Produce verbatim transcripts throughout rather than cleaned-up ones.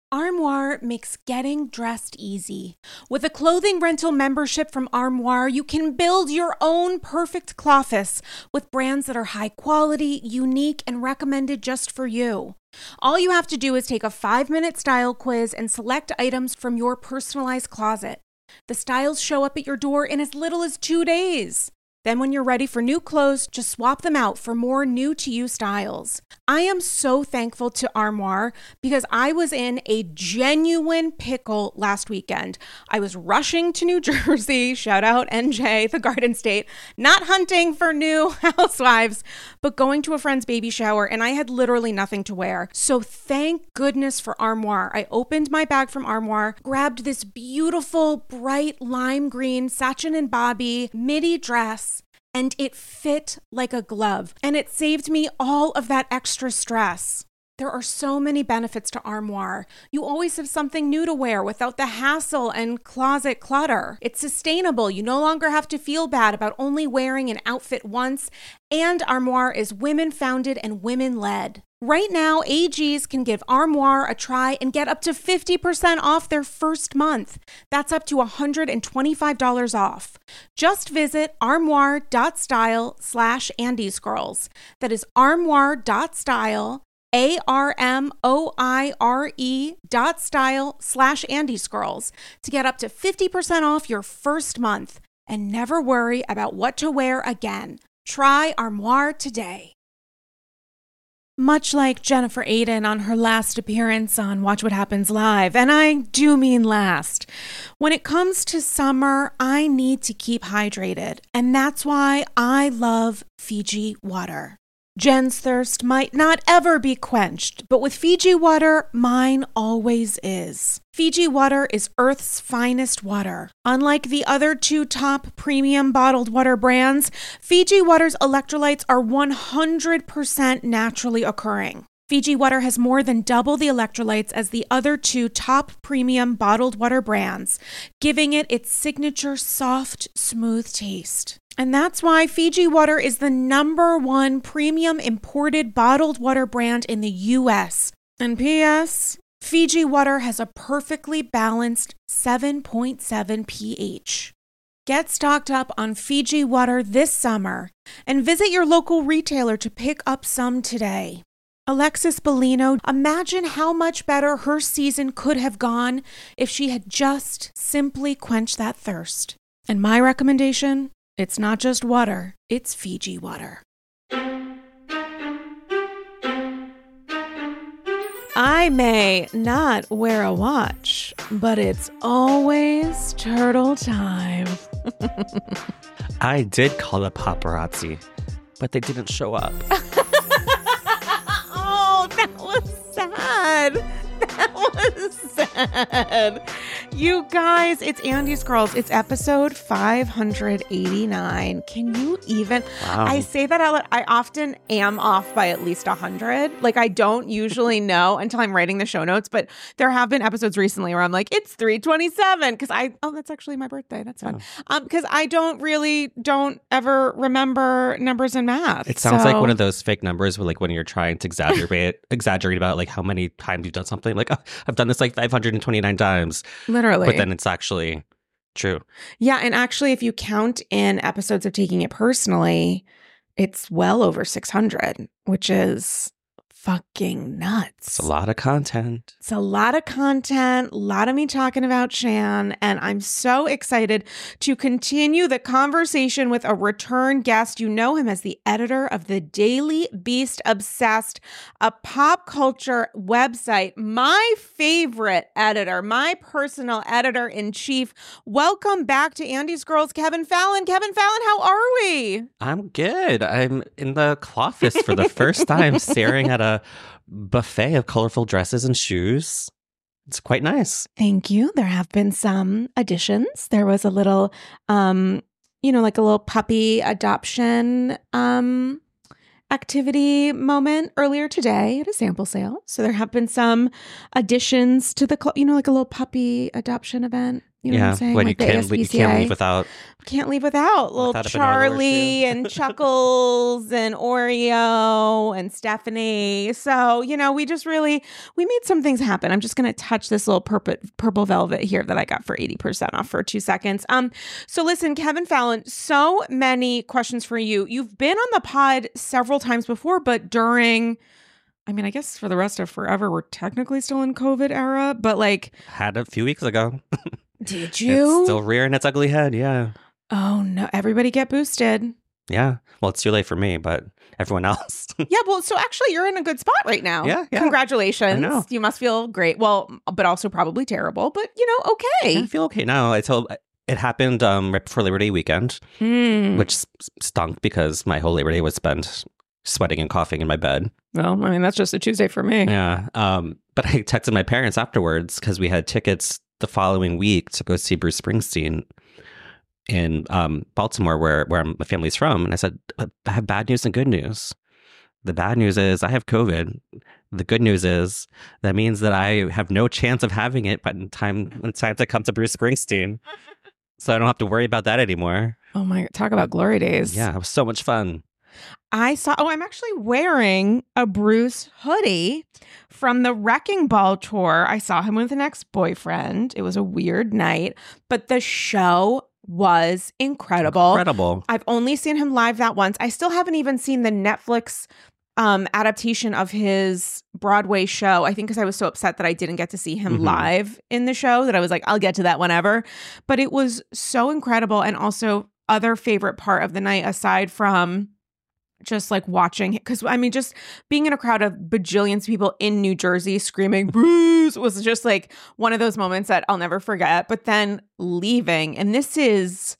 Armoire makes getting dressed easy. With a clothing rental membership from Armoire, you can build your own perfect clothes with brands that are high quality, unique, and recommended just for you. All you have to do is take a five-minute style quiz and select items from your personalized closet. The styles show up at your door in as little as two days. Then when you're ready for new clothes, just swap them out for more new-to-you styles. I am so thankful to Armoire because I was in a genuine pickle last weekend. I was rushing to New Jersey, shout out N J, the Garden State, not hunting for new housewives, but going to a friend's baby shower, and I had literally nothing to wear. So thank goodness for Armoire. I opened my bag from Armoire, grabbed this beautiful, bright lime green Sachin and Bobby midi dress, and it fit like a glove, and it saved me all of that extra stress. There are so many benefits to Armoire. You always have something new to wear without the hassle and closet clutter. It's sustainable. You no longer have to feel bad about only wearing an outfit once, and Armoire is women-founded and women-led. Right now, A Gs can give Armoire a try and get up to fifty percent off their first month. That's up to one hundred twenty-five dollars off. Just visit armoire.style slash Andy's Girls. That is armoire.style, A R M O I R E dot style slash Andy's Girls to get up to fifty percent off your first month and never worry about what to wear again. Try Armoire today. Much like Jennifer Aydin on her last appearance on Watch What Happens Live, and I do mean last, when it comes to summer, I need to keep hydrated, and that's why I love Fiji water. Jen's thirst might not ever be quenched, but with Fiji water, mine always is. Fiji water is Earth's finest water. Unlike the other two top premium bottled water brands, Fiji water's electrolytes are one hundred percent naturally occurring. Fiji water has more than double the electrolytes as the other two top premium bottled water brands, giving it its signature soft, smooth taste. And that's why Fiji water is the number one premium imported bottled water brand in the U S. And P S, Fiji water has a perfectly balanced seven point seven pH. Get stocked up on Fiji water this summer and visit your local retailer to pick up some today. Alexis Bellino, imagine how much better her season could have gone if she had just simply quenched that thirst. And my recommendation? It's not just water, it's Fiji water. I may not wear a watch, but it's always turtle time. I did call the paparazzi, but they didn't show up. Oh, that was sad. That was sad. You guys, it's Andy's Girls. It's episode five hundred eighty-nine. Can you even? Wow. I say that out loud. I often am off by at least one hundred. Like, I don't usually know until I'm writing the show notes, but there have been episodes recently where I'm like, it's three twenty-seven because I, oh, that's actually my birthday. That's fun. Oh. Um, because I don't really, don't ever remember numbers and math. It sounds so. like one of those fake numbers where, like, when you're trying to exaggerate, exaggerate about like how many times you've done something. Like, oh, I've done this like five hundred twenty-nine times. Literally. But then it's actually true. Yeah. And actually, if you count in episodes of Taking It Personally, it's well over six hundred, which is fucking nuts. It's a lot of content. It's a lot of content, a lot of me talking about Shan, and I'm so excited to continue the conversation with a return guest. You know him as the editor of the Daily Beast Obsessed, a pop culture website, my favorite editor, my personal editor-in-chief. Welcome back to Andy's Girls, Kevin Fallon. Kevin Fallon, how are we? I'm good. I'm in the clothes for the first time, staring at a buffet of colorful dresses and shoes. It's quite nice. Thank you. There have been some additions. There was a little, um, you know, like a little puppy adoption um, activity moment earlier today at a sample sale. So there have been some additions to the, cl- you know, like a little puppy adoption event. You know yeah, what I'm saying? when Like you the can't, you can't A S P C A. leave without. Can't leave without little Without a banana or Charlie two. and Chuckles and Oreo and Stephanie. So, you know, we just really, we made some things happen. I'm just going to touch this little purple, purple velvet here that I got for eighty percent off for two seconds. Um, So listen, Kevin Fallon, so many questions for you. You've been on the pod several times before, but during, I mean, I guess for the rest of forever, we're technically still in COVID era, but like. Had a few weeks ago. Did you? It's still rearing its ugly head, yeah. Oh, no. Everybody get boosted. Yeah. Well, it's too late for me, but everyone else. Yeah, well, so actually you're in a good spot right now. Yeah, yeah. Congratulations. I know. You must feel great. Well, but also probably terrible, but you know, okay. I feel okay now. I told it happened um, right before Labor Day weekend, Mm. which s- stunk because my whole Labor Day was spent sweating and coughing in my bed. Well, I mean, that's just a Tuesday for me. Yeah. Um, but I texted my parents afterwards because we had tickets the following week to go see Bruce Springsteen in um, Baltimore, where where my family's from. And I said, I have bad news and good news. The bad news is I have COVID. The good news is that means that I have no chance of having it by the time when it's time to come to Bruce Springsteen. So I don't have to worry about that anymore. Oh my, talk about glory days. Yeah, it was so much fun. I saw, oh, I'm actually wearing a Bruce hoodie from the Wrecking Ball tour. I saw him with an ex-boyfriend. It was a weird night, but the show was incredible. Incredible. I've only seen him live that once. I still haven't even seen the Netflix um, adaptation of his Broadway show. I think because I was so upset that I didn't get to see him Mhm. live in the show that I was like, I'll get to that whenever. But it was so incredible. And also other favorite part of the night, aside from just like watching, because I mean, just being in a crowd of bajillions of people in New Jersey screaming Bruce was just like one of those moments that I'll never forget. But then leaving, and this is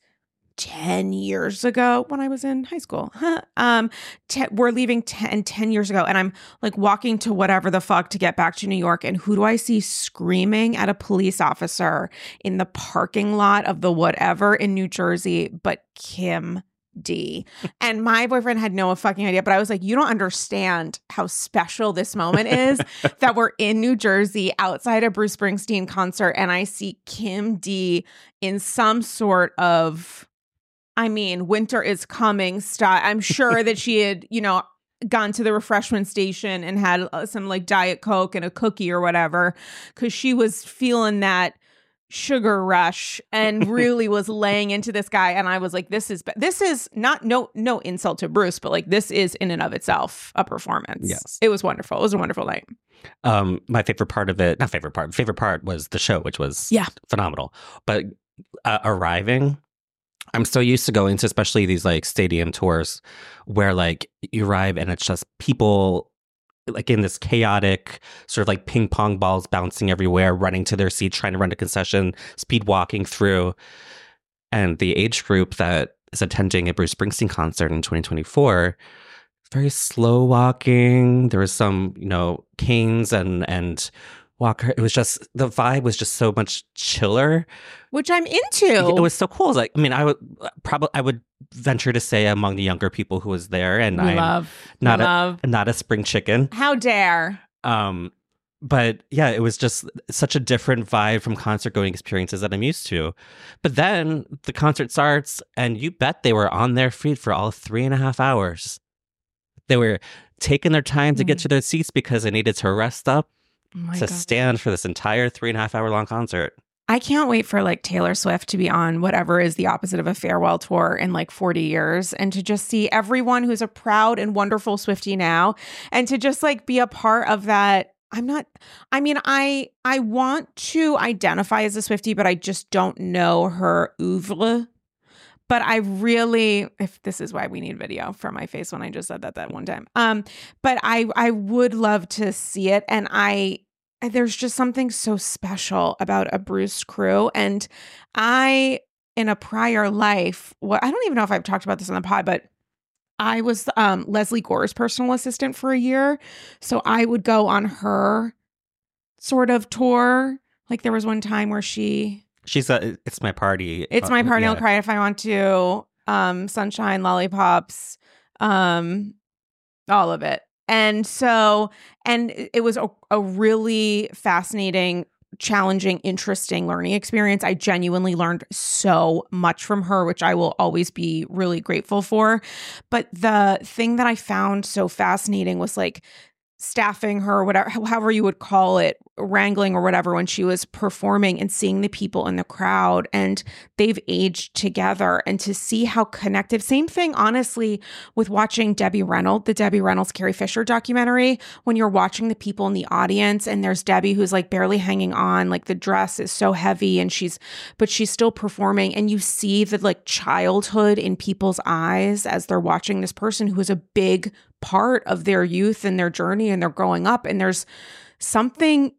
ten years ago when I was in high school. um, te- we're leaving ten, ten years ago, and I'm like walking to whatever the fuck to get back to New York. And who do I see screaming at a police officer in the parking lot of the whatever in New Jersey, but Kim D. And my boyfriend had no fucking idea, but I was like, you don't understand how special this moment is that we're in New Jersey outside a Bruce Springsteen concert, and I see Kim D in some sort of, I mean, winter is coming style. I'm sure that she had, you know, gone to the refreshment station and had uh, some like Diet Coke and a cookie or whatever, because she was feeling that sugar rush and really was laying into this guy. And I was like, this is, this is not, no, no insult to Bruce, but like, this is in and of itself a performance. Yes. It was wonderful. It was a wonderful night. Um, my favorite part of it, not favorite part, favorite part was the show, which was Yeah. phenomenal. But uh, arriving, I'm so used to going to especially these like stadium tours where like you arrive and it's just people like in this chaotic sort of like ping pong balls bouncing everywhere, running to their seats, trying to run a concession, speed walking through. And the age group that is attending a Bruce Springsteen concert in twenty twenty-four, very slow walking. There was some, you know, canes and, and walker. It was just, the vibe was just so much chiller. Which I'm into. It was so cool. It was like, I mean, I would probably, I would venture to say among the younger people who was there, and We I'm love. not we a, love. not a spring chicken. How dare. Um, but yeah, it was just such a different vibe from concert going experiences that I'm used to. But then the concert starts, and you bet they were on their feet for all three and a half hours. They were taking their time to get Mm. to their seats because they needed to rest up Oh my to God. stand for this entire three and a half hour long concert. I can't wait for like Taylor Swift to be on whatever is the opposite of a farewell tour in like forty years, and to just see everyone who's a proud and wonderful Swiftie now, and to just like be a part of that. I'm not, I mean, I, I want to identify as a Swiftie, but I just don't know her oeuvre. But I really, if this is why we need video for my face when I just said that that one time. Um, but I, I would love to see it. And I, there's just something so special about a Bruce crew. And I, in a prior life, what I don't even know if I've talked about this on the pod, but I was um, Leslie Gore's personal assistant for a year. So I would go on her sort of tour. Like there was one time where she, She's a, it's my party. it's my Uh, party, yeah. I'll cry if I want to, um, Sunshine, Lollipops, um, all of it. And so, and it was a, a really fascinating challenging, interesting learning experience. I genuinely learned so much from her, which I will always be really grateful for. But the thing that I found so fascinating was like staffing her, whatever, however you would call it, wrangling or whatever, when she was performing and seeing the people in the crowd, and they've aged together, and to see how connected. Same thing, honestly, with watching Debbie Reynolds, the Debbie Reynolds Carrie Fisher documentary, when you're watching the people in the audience and there's Debbie who's like barely hanging on, like the dress is so heavy and she's, but she's still performing, and you see the like childhood in people's eyes as they're watching this person who is a big part of their youth and their journey and they're growing up. And there's something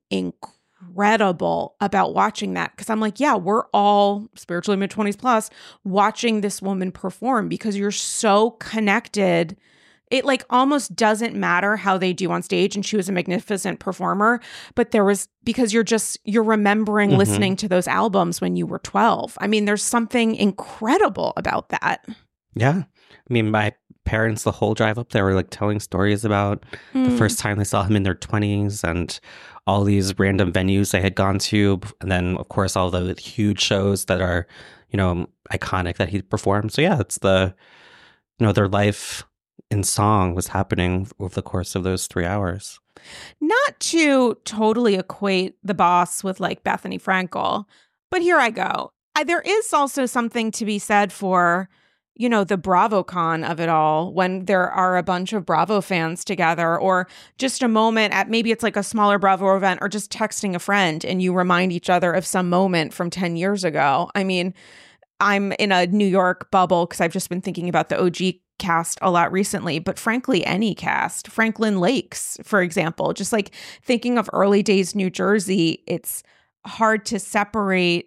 incredible about watching that, because I'm like, yeah, we're all spiritually mid-twenties plus watching this woman perform, because you're so connected. It like almost doesn't matter how they do on stage. And she was a magnificent performer, but there was, because you're just, you're remembering mm-hmm. listening to those albums when you were twelve. I mean, there's something incredible about that. Yeah. I mean, my parents, the whole drive up there, were like telling stories about mm. the first time they saw him in their twenties and all these random venues they had gone to. And then, of course, all the huge shows that are, you know, iconic that he performed. So, yeah, it's the, you know, their life in song was happening over the course of those three hours. Not to totally equate The Boss with like Bethany Frankel, but here I go. I, there is also something to be said for, you know, the BravoCon of it all, when there are a bunch of Bravo fans together, or just a moment at, maybe it's like a smaller Bravo event, or just texting a friend and you remind each other of some moment from ten years ago. I mean, I'm in a New York bubble because I've just been thinking about the O G cast a lot recently, but frankly, any cast, Franklin Lakes, for example, just like thinking of early days New Jersey, it's hard to separate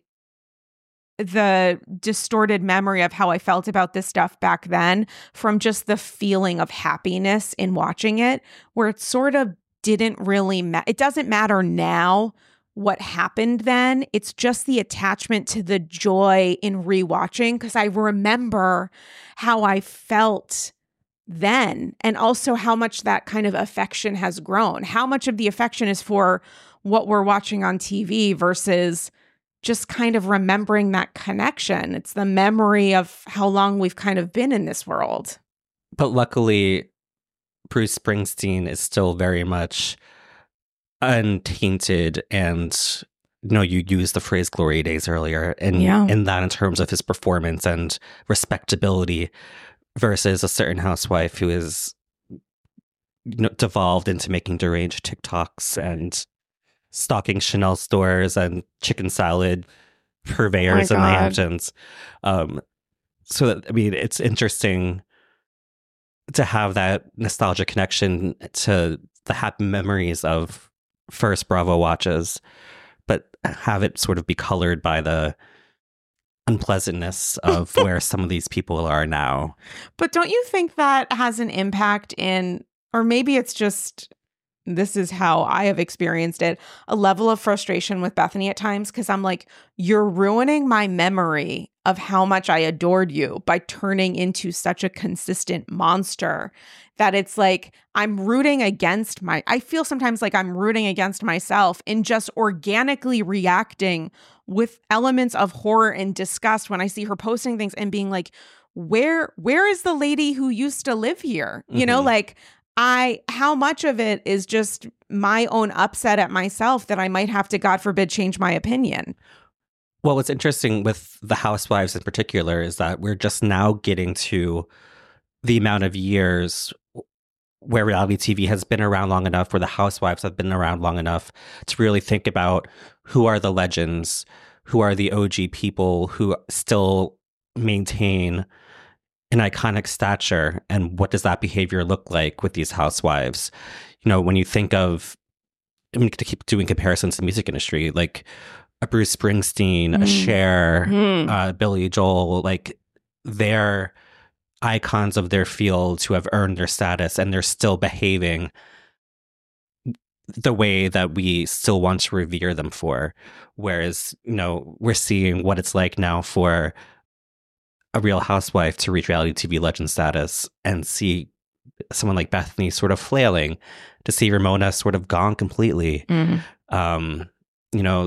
the distorted memory of how I felt about this stuff back then from just the feeling of happiness in watching it, where it sort of didn't really ma- it doesn't matter now what happened then. It's just the attachment to the joy in rewatching, because I remember how I felt then, and also how much that kind of affection has grown. How much of the affection is for what we're watching on T V versus just kind of remembering that connection. It's the memory of how long we've kind of been in this world. But luckily, Bruce Springsteen is still very much untainted, and you know, you used the phrase glory days earlier, and yeah. in that in terms of his performance and respectability, versus a certain housewife who is, you know, devolved into making deranged TikToks and stocking Chanel stores and chicken salad purveyors oh in the Hamptons. Um, so, that, I mean, it's interesting to have that nostalgic connection to the happy memories of first Bravo watches, but have it sort of be colored by the unpleasantness of where some of these people are now. But don't you think that has an impact in, or maybe it's just, this is how I have experienced it, a level of frustration with Bethany at times, because I'm like, you're ruining my memory of how much I adored you by turning into such a consistent monster, that it's like I'm rooting against my, I feel sometimes like I'm rooting against myself in just organically reacting with elements of horror and disgust when I see her posting things and being like, where, where is the lady who used to live here? You mm-hmm. know, like, I, how much of it is just my own upset at myself that I might have to, God forbid, change my opinion? Well, what's interesting with the Housewives in particular is that we're just now getting to the amount of years where reality T V has been around long enough, where the Housewives have been around long enough to really think about who are the legends, who are the O G people who still maintain an iconic stature, and what does that behavior look like with these housewives? You know, when you think of, I mean, to keep doing comparisons to the music industry, like a Bruce Springsteen, mm. a Cher, mm. uh, Billy Joel, like they're icons of their fields who have earned their status, and they're still behaving the way that we still want to revere them for. Whereas, you know, we're seeing what it's like now for a Real Housewife to reach reality T V legend status and see someone like Bethany sort of flailing, to see Ramona sort of gone completely. Mm-hmm. Um, you know,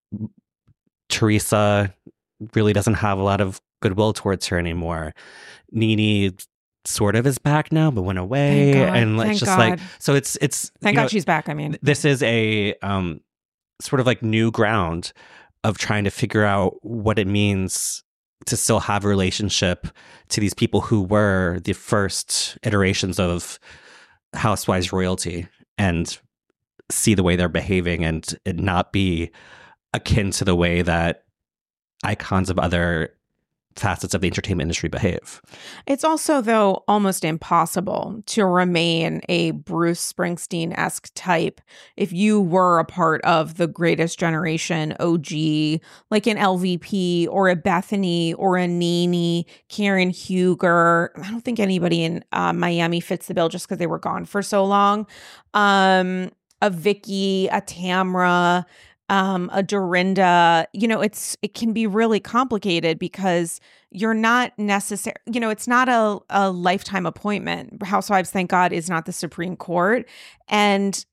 Teresa really doesn't have a lot of goodwill towards her anymore. Nene sort of is back now, but went away. Thank God. And like, Thank just God. like, so it's, it's, Thank you God know, she's back. I mean, this is a um, sort of like new ground of trying to figure out what it means to still have a relationship to these people who were the first iterations of Housewives royalty, and see the way they're behaving and it not be akin to the way that icons of other facets of the entertainment industry behave. It's also, though, almost impossible to remain a Bruce Springsteen-esque type if you were a part of the Greatest Generation O G, like an L V P or a Bethany or a Nene, Karen Huger. I don't think anybody in uh, Miami fits the bill just because they were gone for so long. Um, a Vicky, a Tamra, um, a Dorinda. You know, it's it can be really complicated because you're not necessary. You know, it's not a, a lifetime appointment. Housewives, thank God, is not the Supreme Court. And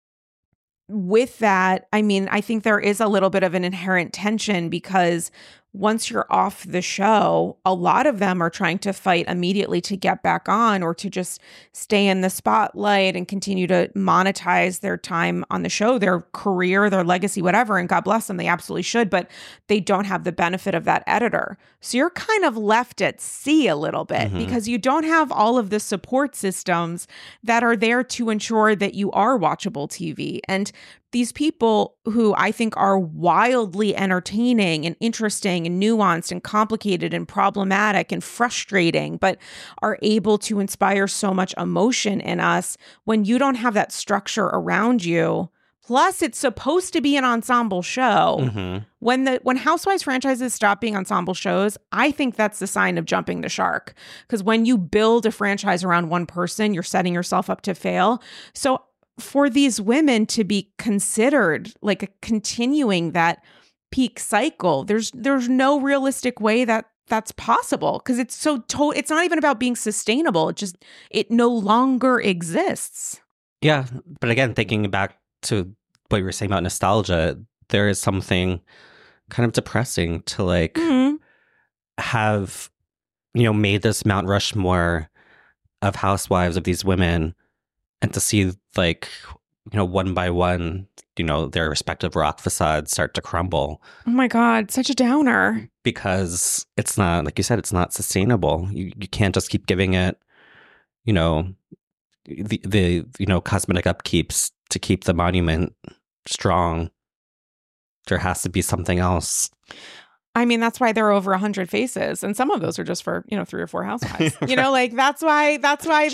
with that, I mean, I think there is a little bit of an inherent tension because once you're off the show, a lot of them are trying to fight immediately to get back on or to just stay in the spotlight and continue to monetize their time on the show, their career, their legacy, whatever. And God bless them, they absolutely should, but they don't have the benefit of that editor. So you're kind of left at sea a little bit mm-hmm. because you don't have all of the support systems that are there to ensure that you are watchable T V. And these people who I think are wildly entertaining and interesting and nuanced and complicated and problematic and frustrating, but are able to inspire so much emotion in us when you don't have that structure around you. Plus, it's supposed to be an ensemble show. Mm-hmm. When the when Housewives franchises stop being ensemble shows, I think that's the sign of jumping the shark. Because when you build a franchise around one person, you're setting yourself up to fail. So for these women to be considered like a continuing that peak cycle, there's there's no realistic way that that's possible because it's so to- it's not even about being sustainable. It just it no longer exists. Yeah, but again, thinking back to what you were saying about nostalgia, there is something kind of depressing to like mm-hmm. have, you know, made this Mount Rushmore of housewives of these women. And to see, like, you know, one by one, you know, their respective rock facades start to crumble. Oh, my God. Such a downer. Because it's not, like you said, it's not sustainable. You you can't just keep giving it, you know, the, the you know, cosmetic upkeeps to keep the monument strong. There has to be something else. I mean, that's why there are over a hundred faces. And some of those are just for, you know, three or four housewives. You know, like that's why, that's why,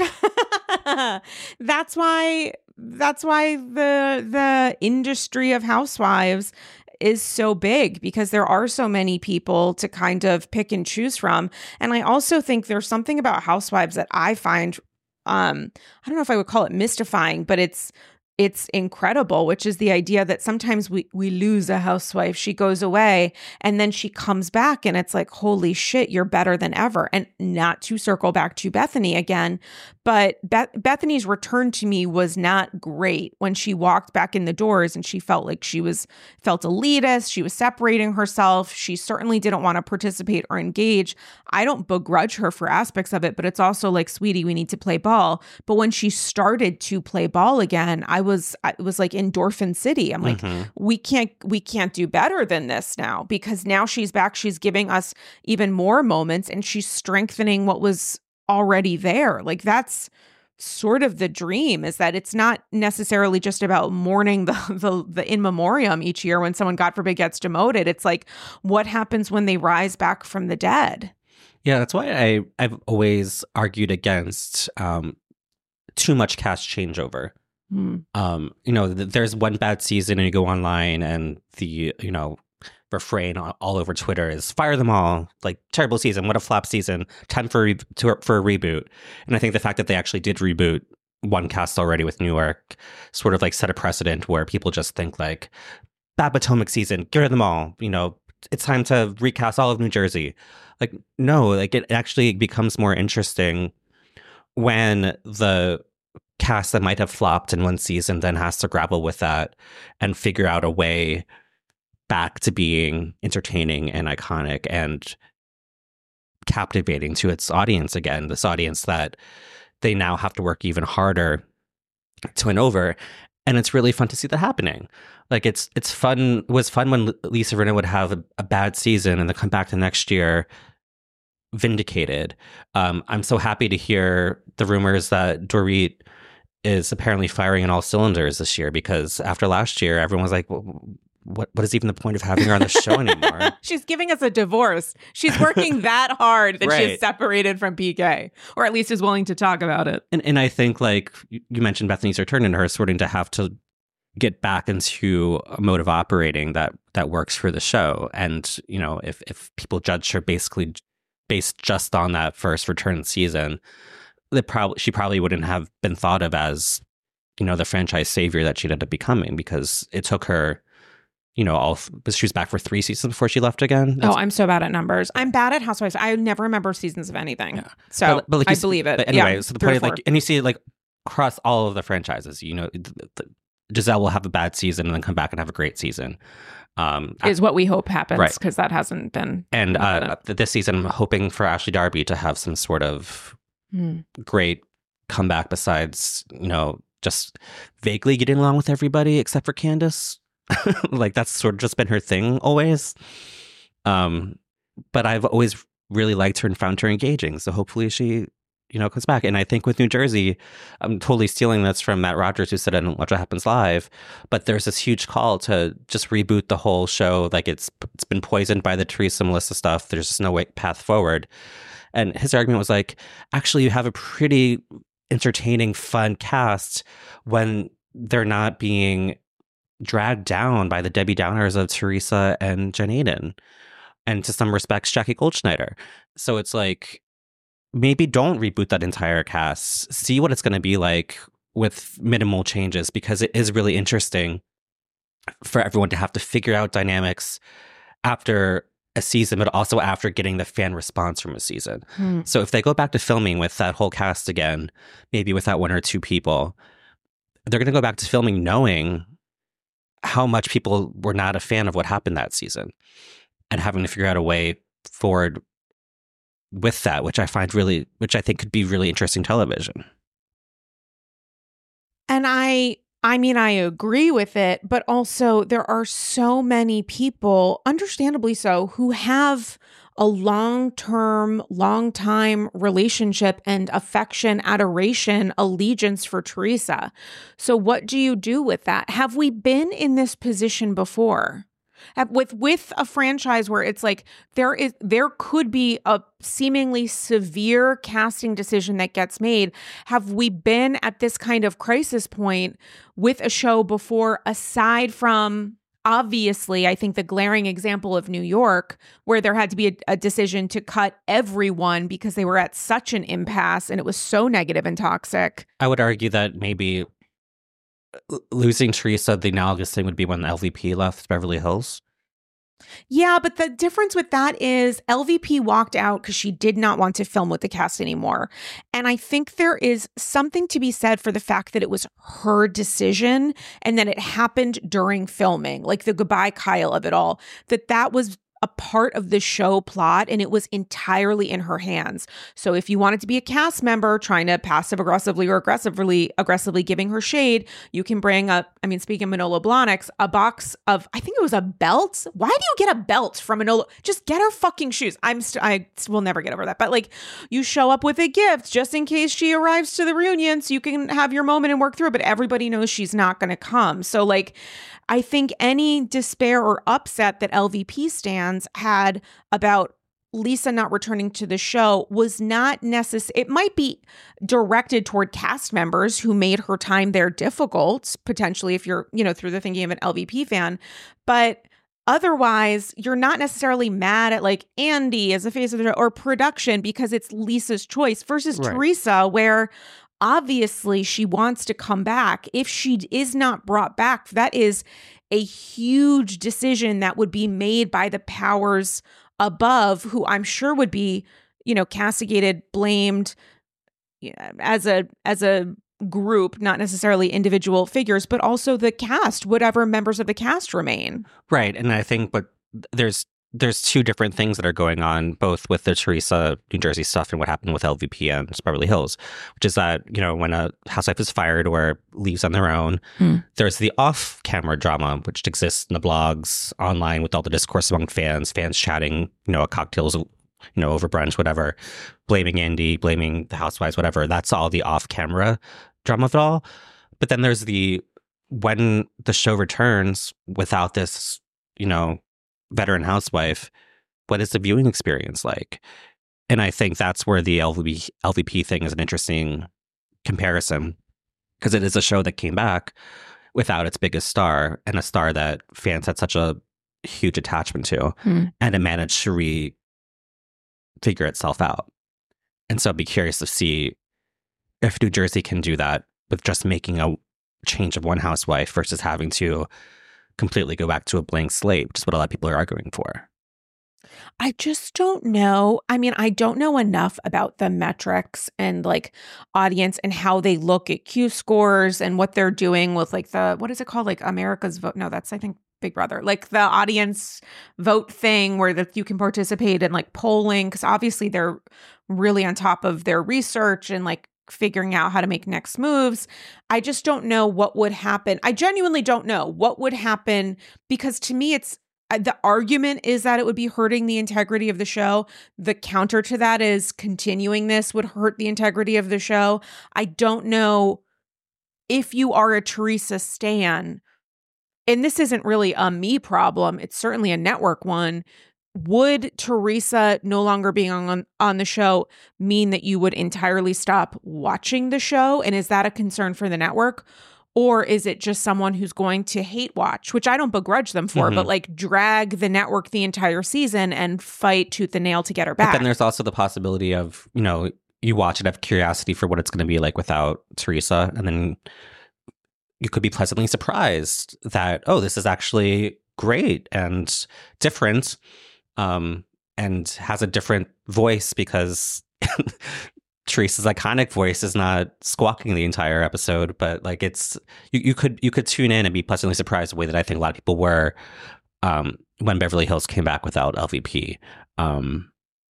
that's why, that's why the, the industry of housewives is so big because there are so many people to kind of pick and choose from. And I also think there's something about housewives that I find, um, I don't know if I would call it mystifying, but it's, It's incredible, which is the idea that sometimes we, we lose a housewife. She goes away and then she comes back and it's like, holy shit, you're better than ever. And not to circle back to Bethany again, but Beth- Bethany's return to me was not great when she walked back in the doors and she felt like she was felt elitist. She was separating herself. She certainly didn't want to participate or engage. I don't begrudge her for aspects of it, but it's also like, sweetie, we need to play ball. But when she started to play ball again, I was it was like endorphin city. I'm like, mm-hmm. we can't we can't do better than this now because now she's back. She's giving us even more moments and she's strengthening what was already there. Like that's sort of the dream, is that it's not necessarily just about mourning the, the the in memoriam each year when someone, God forbid, gets demoted. It's like, what happens when they rise back from the dead? Yeah, that's why I, I've always argued against um, too much cast changeover. Hmm. Um, you know, th- there's one bad season and you go online and the, you know, refrain all, all over Twitter is fire them all, like terrible season, what a flop season, time for, re- to, for a reboot. And I think the fact that they actually did reboot one cast already with New York sort of like set a precedent where people just think like, bad Potomac season, get rid of them all, you know, it's time to recast all of New Jersey. Like, no, like it actually becomes more interesting when the cast that might have flopped in one season then has to grapple with that and figure out a way back to being entertaining and iconic and captivating to its audience again, this audience that they now have to work even harder to win over. And it's really fun to see that happening. Like it's it's fun. It was fun when Lisa Rinna would have a, a bad season and then come back the next year vindicated. Um, I'm so happy to hear the rumors that Dorit is apparently firing on all cylinders this year, because after last year, everyone was like, well, what what is even the point of having her on the show anymore? She's giving us a divorce. She's working that hard that Right. she's separated from P K, or at least is willing to talk about it. And and I think, like you mentioned, Bethany's return and her starting to have to get back into a mode of operating that that works for the show. And, you know, if if people judge her basically based just on that first return season, that probably she probably wouldn't have been thought of as, you know, the franchise savior that she'd end up becoming, because it took her, you know, all she was back for three seasons before she left again. That's, oh, I'm so bad at numbers. I'm bad at Housewives. I never remember seasons of anything. Yeah. So but, but like I you, believe it. But anyway, yeah, so the three or point, like, four. and you see it like across all of the franchises, you know, the, the, Giselle will have a bad season and then come back and have a great season. Um, is what we hope happens, Right. because that hasn't been. and uh, happening. this season, I'm hoping for Ashley Darby to have some sort of Hmm. great comeback besides, you know, just vaguely getting along with everybody except for Candace. Like that's sort of just been her thing always. Um, but I've always really liked her and found her engaging. So hopefully she, you know, comes back. And I think with New Jersey, I'm totally stealing this from Matt Rogers, who said it on Watch What Happens Live. But there's this huge call to just reboot the whole show. Like it's it's been poisoned by the Teresa Melissa stuff. There's just no way path forward. And his argument was like, actually, you have a pretty entertaining, fun cast when they're not being dragged down by the Debbie Downers of Teresa and Jen Aydin, and to some respects, Jackie Goldschneider. So it's like, maybe don't reboot that entire cast. See what it's going to be like with minimal changes, because it is really interesting for everyone to have to figure out dynamics after a season, but also after getting the fan response from a season. Hmm. So if they go back to filming with that whole cast again, maybe with that one or two people, they're going to go back to filming knowing how much people were not a fan of what happened that season, and having to figure out a way forward with that, which I find really, which I think could be really interesting television. And I, I mean, I agree with it, but also there are so many people, understandably so, who have a long-term, long-time relationship and affection, adoration, allegiance for Teresa. So what do you do with that? Have we been in this position before? Have, with with a franchise where it's like there is there could be a seemingly severe casting decision that gets made. Have we been at this kind of crisis point with a show before, aside from obviously, I think the glaring example of New York, where there had to be a, a decision to cut everyone because they were at such an impasse and it was so negative and toxic? I would argue that maybe losing Teresa, the analogous thing would be when L V P left Beverly Hills. Yeah, but the difference with that is L V P walked out because she did not want to film with the cast anymore. And I think there is something to be said for the fact that it was her decision and that it happened during filming, like the goodbye Kyle of it all, that that was a part of the show plot and it was entirely in her hands. So if you wanted to be a cast member trying to passive aggressively or aggressively aggressively giving her shade, you can bring up, I mean, speaking of Manolo Blahniks, a box of, I think it was a belt. Why do you get a belt from Manolo? Just get her fucking shoes. I'm st- I will never get over that. But like, you show up with a gift just in case she arrives to the reunion so you can have your moment and work through it. But everybody knows she's not going to come. So like, I think any despair or upset that L V P stands had about Lisa not returning to the show was not necessary. It might be directed toward cast members who made her time there difficult, potentially if you're, you know, through the thinking of an L V P fan. But otherwise, you're not necessarily mad at like Andy as a face of the show or production because it's Lisa's choice versus Right. Teresa, where obviously she wants to come back. If she is not brought back, that is a huge decision that would be made by the powers above, who I'm sure would be, you know, castigated, blamed, you know, as a as a group, not necessarily individual figures, but also the cast, whatever members of the cast remain. Right. And I think but there's there's two different things that are going on, both with the Teresa, New Jersey stuff and what happened with L V P and Beverly Hills, which is that, you know, when a housewife is fired or leaves on their own, mm. there's the off-camera drama, which exists in the blogs, online, with all the discourse among fans, fans chatting, you know, at cocktails, you know, over brunch, whatever, blaming Andy, blaming the housewives, whatever. That's all the off-camera drama of it all. But then there's the, when the show returns without this, you know, veteran housewife, what is the viewing experience like? And I think that's where the L V P, L V P thing is an interesting comparison, because it is a show that came back without its biggest star, and a star that fans had such a huge attachment to, mm. and it managed to re figure itself out. And so I'd be curious to see if New Jersey can do that with just making a change of one housewife versus having to completely go back to a blank slate, which is what a lot of people are arguing for. I just don't know. I mean, I don't know enough about the metrics and like audience and how they look at Q scores and what they're doing with like the, what is it called? Like America's Vote. No, that's, I think, Big Brother, like the audience vote thing where that you can participate in like polling, because obviously they're really on top of their research and like figuring out how to make next moves. I just don't know what would happen. I genuinely don't know what would happen, because to me, it's the argument is that it would be hurting the integrity of the show. The counter to that is continuing this would hurt the integrity of the show. I don't know if you are a Teresa stan, and this isn't really a me problem, it's certainly a network one. Would Teresa no longer being on, on the show mean that you would entirely stop watching the show? And is that a concern for the network? Or is it just someone who's going to hate watch, which I don't begrudge them for, mm-hmm. but like drag the network the entire season and fight tooth and nail to get her back? But then there's also the possibility of, you know, you watch it, have curiosity for what it's going to be like without Teresa. And then you could be pleasantly surprised that, oh, this is actually great and different. Um, and has a different voice, because Teresa's iconic voice is not squawking the entire episode, but like it's you, you could you could tune in and be pleasantly surprised the way that I think a lot of people were um, when Beverly Hills came back without L V P. Um,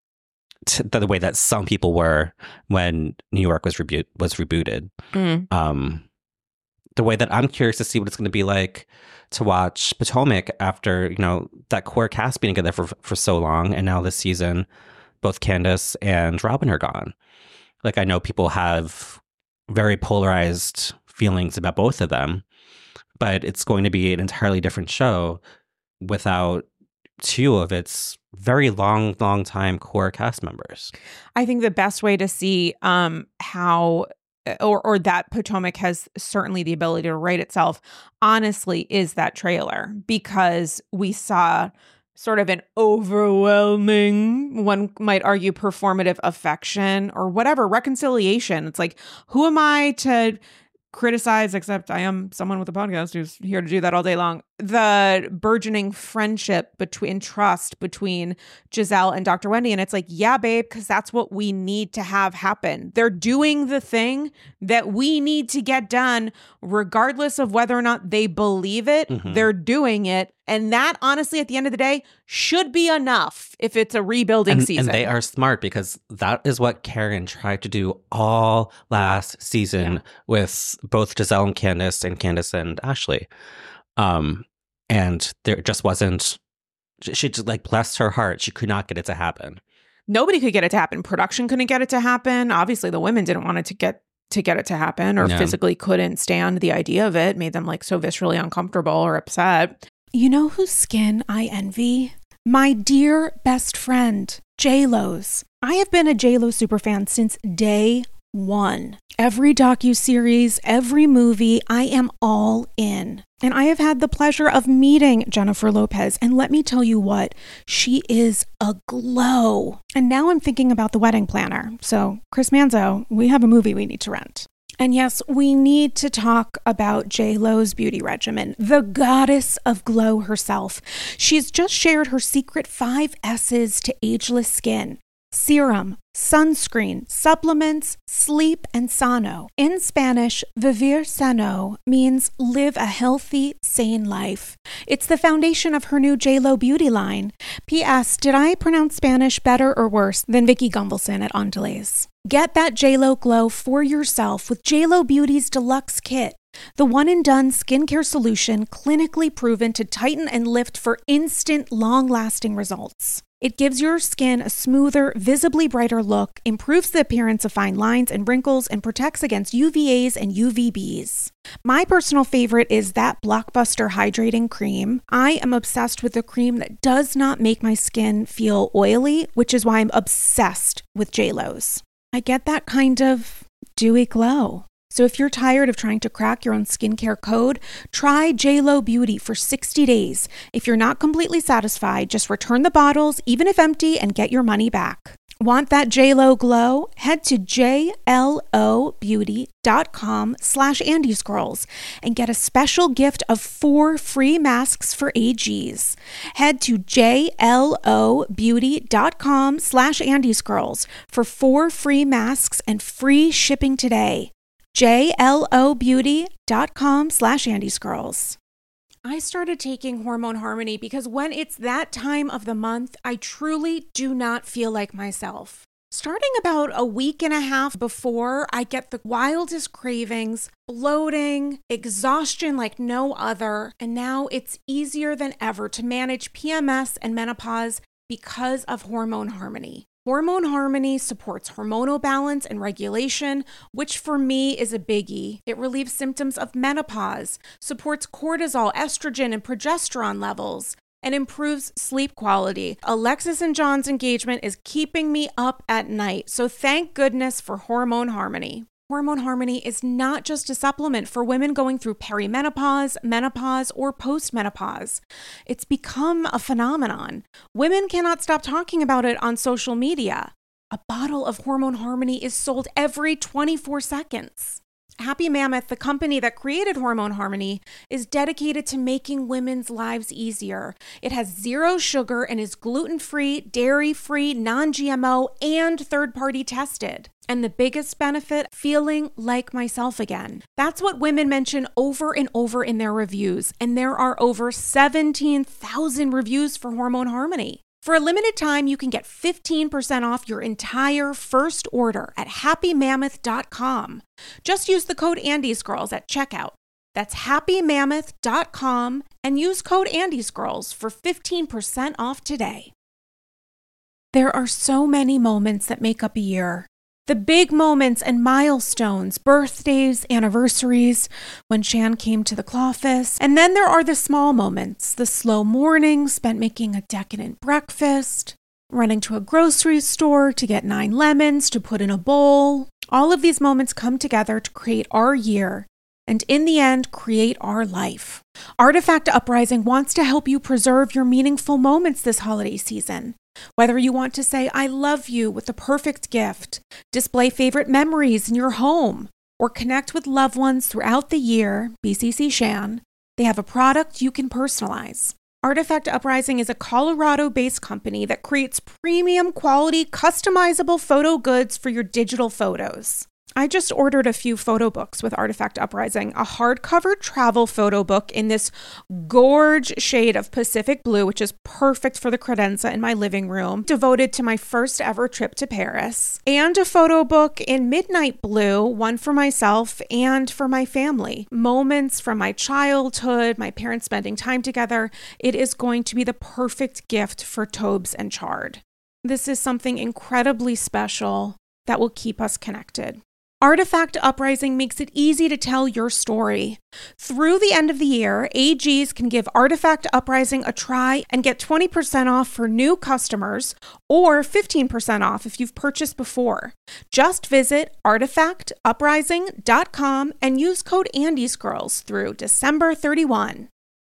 t- the way that some people were when New York was reboot was rebooted. Mm. Um, the way that I'm curious to see what it's going to be like to watch Potomac after, you know, that core cast being together for for so long, and now this season, both Candace and Robin are gone. Like, I know people have very polarized feelings about both of them, but it's going to be an entirely different show without two of its very long, long time core cast members. I think the best way to see um, how Or, or that Potomac has certainly the ability to write itself, honestly, is that trailer, because we saw sort of an overwhelming, one might argue, performative affection or whatever, reconciliation. It's like, who am I to criticize, except I am someone with a podcast who's here to do that all day long, the burgeoning friendship between trust between Giselle and Doctor Wendy. And it's like, yeah, babe, because that's what we need to have happen. They're doing the thing that we need to get done, regardless of whether or not they believe it. Mm-hmm. They're doing it. And that, honestly, at the end of the day, should be enough if it's a rebuilding and, season. And they are smart, because that is what Karen tried to do all last season yeah. with both Giselle and Candace, and Candace and Ashley. Um, and there just wasn't, she just, like, bless her heart, she could not get it to happen. Nobody could get it to happen. Production couldn't get it to happen. Obviously, the women didn't want it to get to get it to happen, or no. physically couldn't stand the idea of it, made them like so viscerally uncomfortable or upset. You know whose skin I envy? My dear best friend, J-Lo's. I have been a J-Lo superfan since day one. Every docuseries, every movie, I am all in. And I have had the pleasure of meeting Jennifer Lopez. And let me tell you what, she is a glow. And now I'm thinking about the wedding planner. So, Chris Manzo, we have a movie we need to rent. And yes, we need to talk about J-Lo's beauty regimen, the goddess of glow herself. She's just shared her secret five S's to ageless skin. serum, sunscreen, supplements, sleep, and sano. In Spanish, vivir sano means live a healthy, sane life. It's the foundation of her new J Lo beauty line. P S. Did I pronounce Spanish better or worse than Vicky Gunvalson at Andalays? Get that J Lo glow for yourself with J Lo Beauty's Deluxe Kit. The one-and-done skincare solution clinically proven to tighten and lift for instant, long-lasting results. It gives your skin a smoother, visibly brighter look, improves the appearance of fine lines and wrinkles, and protects against U V As and U V Bs. My personal favorite is that Blockbuster Hydrating Cream. I am obsessed with a cream that does not make my skin feel oily, which is why I'm obsessed with J Lo's. I get that kind of dewy glow. So if you're tired of trying to crack your own skincare code, try J Lo Beauty for sixty days. If you're not completely satisfied, just return the bottles, even if empty, and get your money back. Want that J Lo glow? Head to jlobeauty.com slash Andy Scrolls and get a special gift of four free masks for A Gs. Head to jlobeauty.com slash Andy Scrolls for four free masks and free shipping today. jlobeauty.com slash Andy Scrolls. I started taking Hormone Harmony because when it's that time of the month, I truly do not feel like myself. Starting about a week and a half before, I get the wildest cravings, bloating, exhaustion like no other, and now it's easier than ever to manage P M S and menopause because of Hormone Harmony. Hormone Harmony supports hormonal balance and regulation, which for me is a biggie. It relieves symptoms of menopause, supports cortisol, estrogen, and progesterone levels, and improves sleep quality. Alexis and John's engagement is keeping me up at night, so thank goodness for Hormone Harmony. Hormone Harmony is not just a supplement for women going through perimenopause, menopause, or postmenopause. It's become a phenomenon. Women cannot stop talking about it on social media. A bottle of Hormone Harmony is sold every twenty-four seconds. Happy Mammoth, the company that created Hormone Harmony, is dedicated to making women's lives easier. It has zero sugar and is gluten-free, dairy-free, non-G M O, and third-party tested. And the biggest benefit, feeling like myself again. That's what women mention over and over in their reviews, and there are over seventeen thousand reviews for Hormone Harmony. For a limited time, you can get fifteen percent off your entire first order at happy mammoth dot com. Just use the code ANDYSCROLLS at checkout. That's happy mammoth dot com and use code ANDYSCROLLS for fifteen percent off today. There are so many moments that make up a year. The big moments and milestones, birthdays, anniversaries, when Shan came to the Clawfest. And then there are the small moments, the slow mornings spent making a decadent breakfast, running to a grocery store to get nine lemons to put in a bowl. All of these moments come together to create our year and in the end, create our life. Artifact Uprising wants to help you preserve your meaningful moments this holiday season. Whether you want to say, I love you with the perfect gift, display favorite memories in your home, or connect with loved ones throughout the year, B C C Shan, they have a product you can personalize. Artifact Uprising is a Colorado-based company that creates premium quality, customizable photo goods for your digital photos. I just ordered a few photo books with Artifact Uprising, a hardcover travel photo book in this gorge shade of Pacific blue, which is perfect for the credenza in my living room, devoted to my first ever trip to Paris, and a photo book in midnight blue, one for myself and for my family. Moments from my childhood, my parents spending time together. It is going to be the perfect gift for Tobes and Chard. This is something incredibly special that will keep us connected. Artifact Uprising makes it easy to tell your story. Through the end of the year, A Gs can give Artifact Uprising a try and get twenty percent off for new customers or fifteen percent off if you've purchased before. Just visit artifact uprising dot com and use code ANDYSCROLLS through December thirty-first.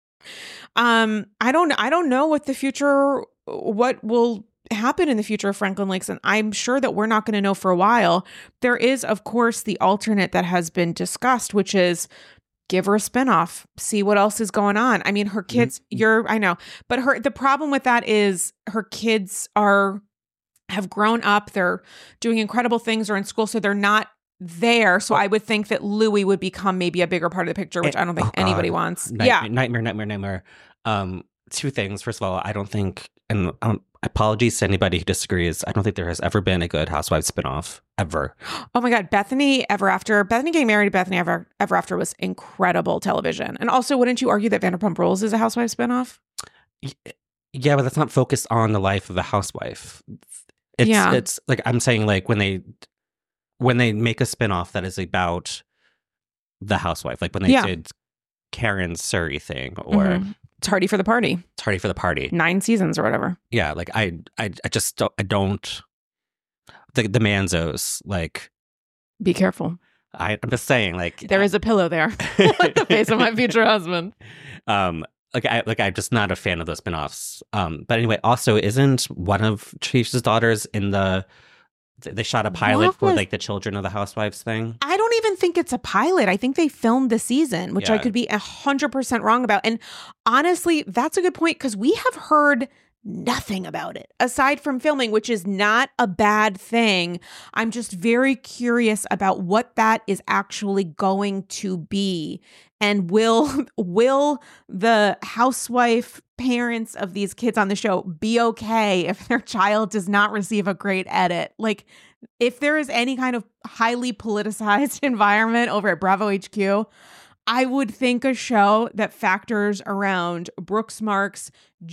Um, I don't, I don't know what the future, what will happen in the future of Franklin Lakes, and I'm sure that we're not going to know for a while. There is, of course, the alternate that has been discussed, which is give her a spinoff, see what else is going on. I mean, her kids, mm-hmm. you're, I know, but her, the problem with that is her kids are have grown up. They're doing incredible things or in school, so they're not there. So I would think that Louis would become maybe a bigger part of the picture, which It- I don't think oh, God. anybody wants. Night- yeah. Nightmare, nightmare, nightmare. Um, two things. First of all, I don't think, and um, apologies to anybody who disagrees, I don't think there has ever been a good Housewives spinoff, ever. Oh my God. Bethany Ever After. Bethany Getting Married to Bethany Ever, Ever After was incredible television. And also, wouldn't you argue that Vanderpump Rules is a Housewives spinoff? Yeah, but that's not focused on the life of the housewife. It's, Yeah. it's like, I'm saying, like, when they when they make a spinoff that is about the housewife, like when they Yeah. did Karen's Surrey thing or Mhm. Tardy for the Party. Tardy for the Party. Nine seasons or whatever. Yeah, like I, I, I just don't, I don't. The the Manzos, like Be careful. I, I'm just saying, like There is a pillow there. Like the face of my future husband. um, like I, like I'm just not a fan of those spinoffs. Um, but anyway, also, isn't one of Teresa's daughters in the? They shot a pilot What for was- like the Children of the Housewives thing. I don't even think it's a pilot. I think they filmed the season, which I Yeah. could be a hundred percent wrong about. And honestly, that's a good point because we have heard nothing about it aside from filming, which is not a bad thing. I'm just very curious about what that is actually going to be. And will will the housewife parents of these kids on the show be okay if their child does not receive a great edit? Like, if there is any kind of highly politicized environment over at Bravo H Q, I would think a show that factors around Brooks Marks,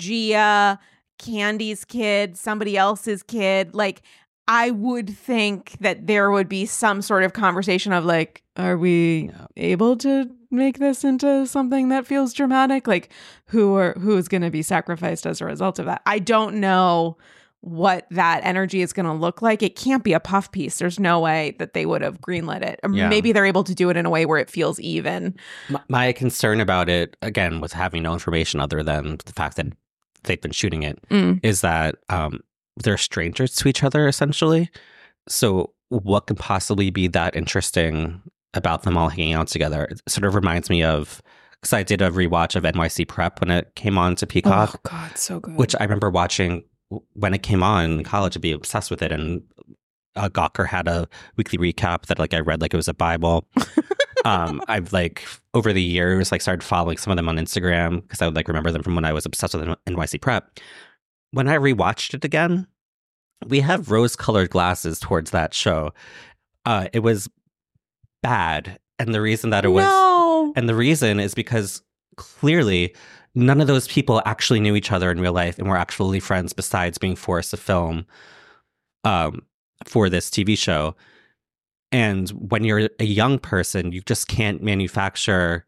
Gia, Candy's kid, somebody else's kid, like I would think that there would be some sort of conversation of like, are we Yeah. able to make this into something that feels dramatic? Like who are who is going to be sacrificed as a result of that? I don't know what that energy is going to look like. It can't be a puff piece. There's no way that they would have greenlit it. Or Yeah. maybe they're able to do it in a way where it feels even. My, my concern about it, again, with having no information other than the fact that they've been shooting it, Mm. is that um, they're strangers to each other, essentially. So what could possibly be that interesting about them all hanging out together? It sort of reminds me of, because I did a rewatch of N Y C Prep when it came on to Peacock, Oh God, so good. which I remember watching when it came on in college and be obsessed with it. And uh, Gawker had a weekly recap that like I read like it was a Bible. um, I've like over the years like started following some of them on Instagram because I would like remember them from when I was obsessed with N Y C Prep. When I rewatched it again, we have rose-colored glasses towards that show. Uh, it was bad, and the reason that it was, no. and the reason is because clearly none of those people actually knew each other in real life and were actually friends. Besides being forced to film, um, for this T V show. And when you're a young person, you just can't manufacture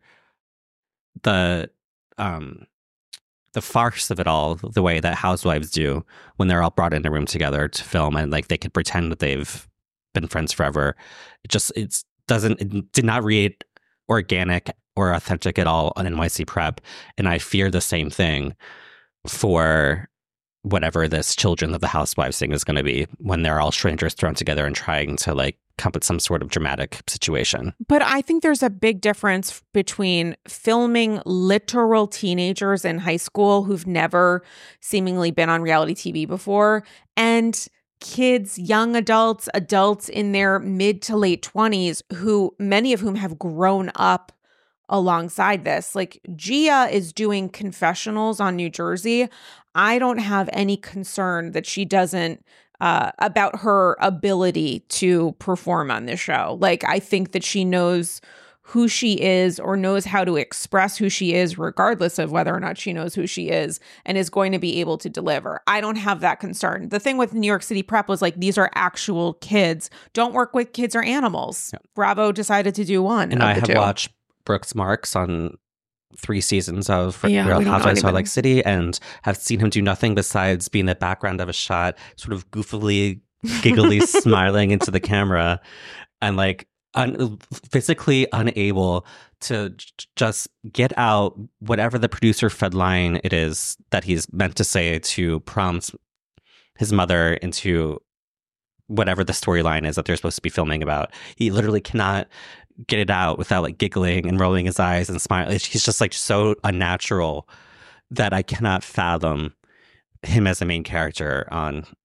the um, the farce of it all the way that housewives do when they're all brought in a room together to film and like they could pretend that they've been friends forever. It just it's doesn't it did not read organic or authentic at all on N Y C Prep, and I fear the same thing for whatever this Children of the Housewives thing is going to be when they're all strangers thrown together and trying to like come up with some sort of dramatic situation. But I think there's a big difference between filming literal teenagers in high school who've never seemingly been on reality T V before and kids, young adults, adults in their mid to late twenties who many of whom have grown up alongside this. Like Gia is doing confessionals on New Jersey. I don't have any concern that she doesn't uh, about her ability to perform on this show. Like, I think that she knows who she is or knows how to express who she is, regardless of whether or not she knows who she is, and is going to be able to deliver. I don't have that concern. The thing with New York City Prep was like, these are actual kids. Don't work with kids or animals. Yeah. Bravo decided to do one. And of I the have two. watched Brooks Marks on three seasons of Yeah, Real we don't know Housewives of anything. Salt Lake City and have seen him do nothing besides be in the background of a shot, sort of goofily, giggly smiling into the camera and like un- physically unable to j- just get out whatever the producer fed line it is that he's meant to say to prompt his mother into whatever the storyline is that they're supposed to be filming about. He literally cannot get it out without like giggling and rolling his eyes and smiling. He's just like so unnatural that I cannot fathom him as a main character on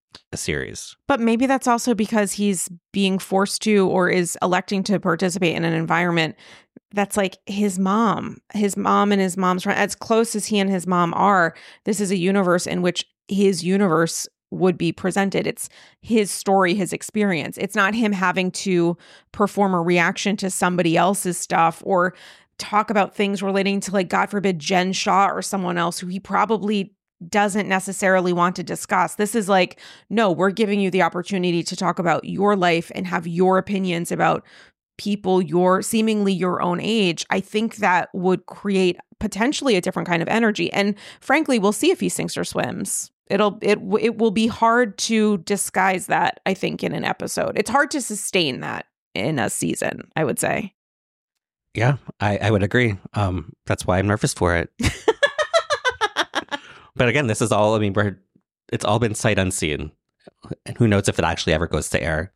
a series. But maybe that's also because he's being forced to or is electing to participate in an environment that's like his mom, his mom and his mom's friend. As close as he and his mom are, this is a universe in which his universe would be presented. It's his story, his experience. It's not him having to perform a reaction to somebody else's stuff or talk about things relating to, like, God forbid, Jen Shaw or someone else who he probably doesn't necessarily want to discuss. This is like, no, we're giving you the opportunity to talk about your life and have your opinions about people your seemingly your own age. I think that would create potentially a different kind of energy. And frankly, we'll see if he sinks or swims. It'll it it will be hard to disguise that, I think, in an episode. It's hard to sustain that in a season, I would say. Yeah, I, I would agree. Um, that's why I'm nervous for it. But again, this is all, I mean, we're it's all been sight unseen. And who knows if it actually ever goes to air.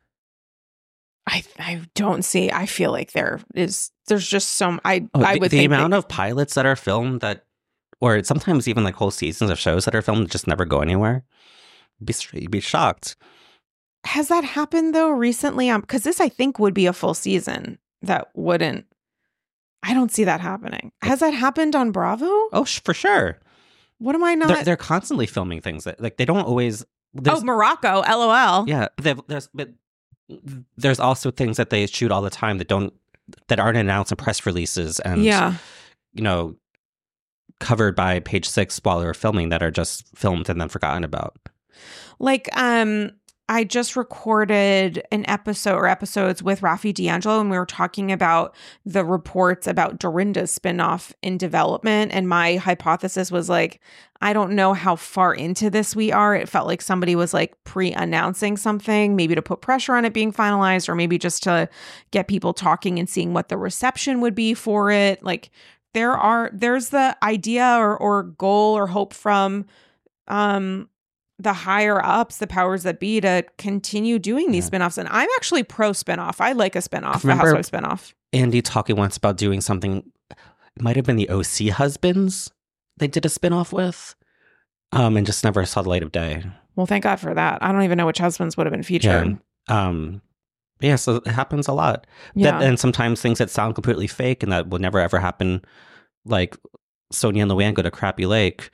I I don't see. I feel like there is there's just some I Oh, I the, would the think amount that, of pilots that are filmed that, or sometimes even like whole seasons of shows that are filmed that just never go anywhere. You'd be, you'd be shocked. has that happened though recently? Um, because this I think would be a full season that wouldn't. I don't see that happening. Has that happened on Bravo? Oh, sh- for sure. What am I not? They're, they're constantly filming things that, like, they don't always. Oh, Morocco, LOL. Yeah, but there's but there's also things that they shoot all the time that don't that aren't announced in press releases and Yeah. you know, covered by Page Six while they're filming that are just filmed and then forgotten about. Like, um, I just recorded an episode or episodes with Rafi D'Angelo, and we were talking about the reports about Dorinda's spinoff in development. And my hypothesis was like, I don't know how far into this we are. It felt like somebody was like pre-announcing something, maybe to put pressure on it being finalized, or maybe just to get people talking and seeing what the reception would be for it. Like, there are, there's the idea or, or goal or hope from, um, the higher ups, the powers that be, to continue doing these Yeah. spinoffs. And I'm actually pro spinoff. I like a spinoff, the Remember- Housewives spinoff. Andy talking once about doing something. It might have been the O C husbands they did a spinoff with, um, and just never saw the light of day. Well, thank God for that. I don't even know which husbands would have been featured. Yeah. Um, yeah, so it happens a lot. Yeah. That, and sometimes things that sound completely fake and that will never ever happen, like Sonia and Luann go to Crappy Lake,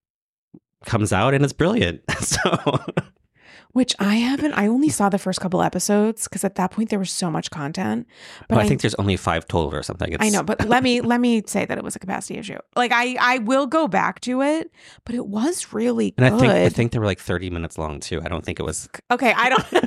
comes out and it's brilliant. So, Which I haven't, I only saw the first couple episodes because at that point there was so much content. But oh, I, I, think there's only five total or something. It's, I know, but let me let me say that it was a capacity issue. Like I I will go back to it, but it was really and good. I think I think they were like thirty minutes long too. I don't think it was. Okay, I don't.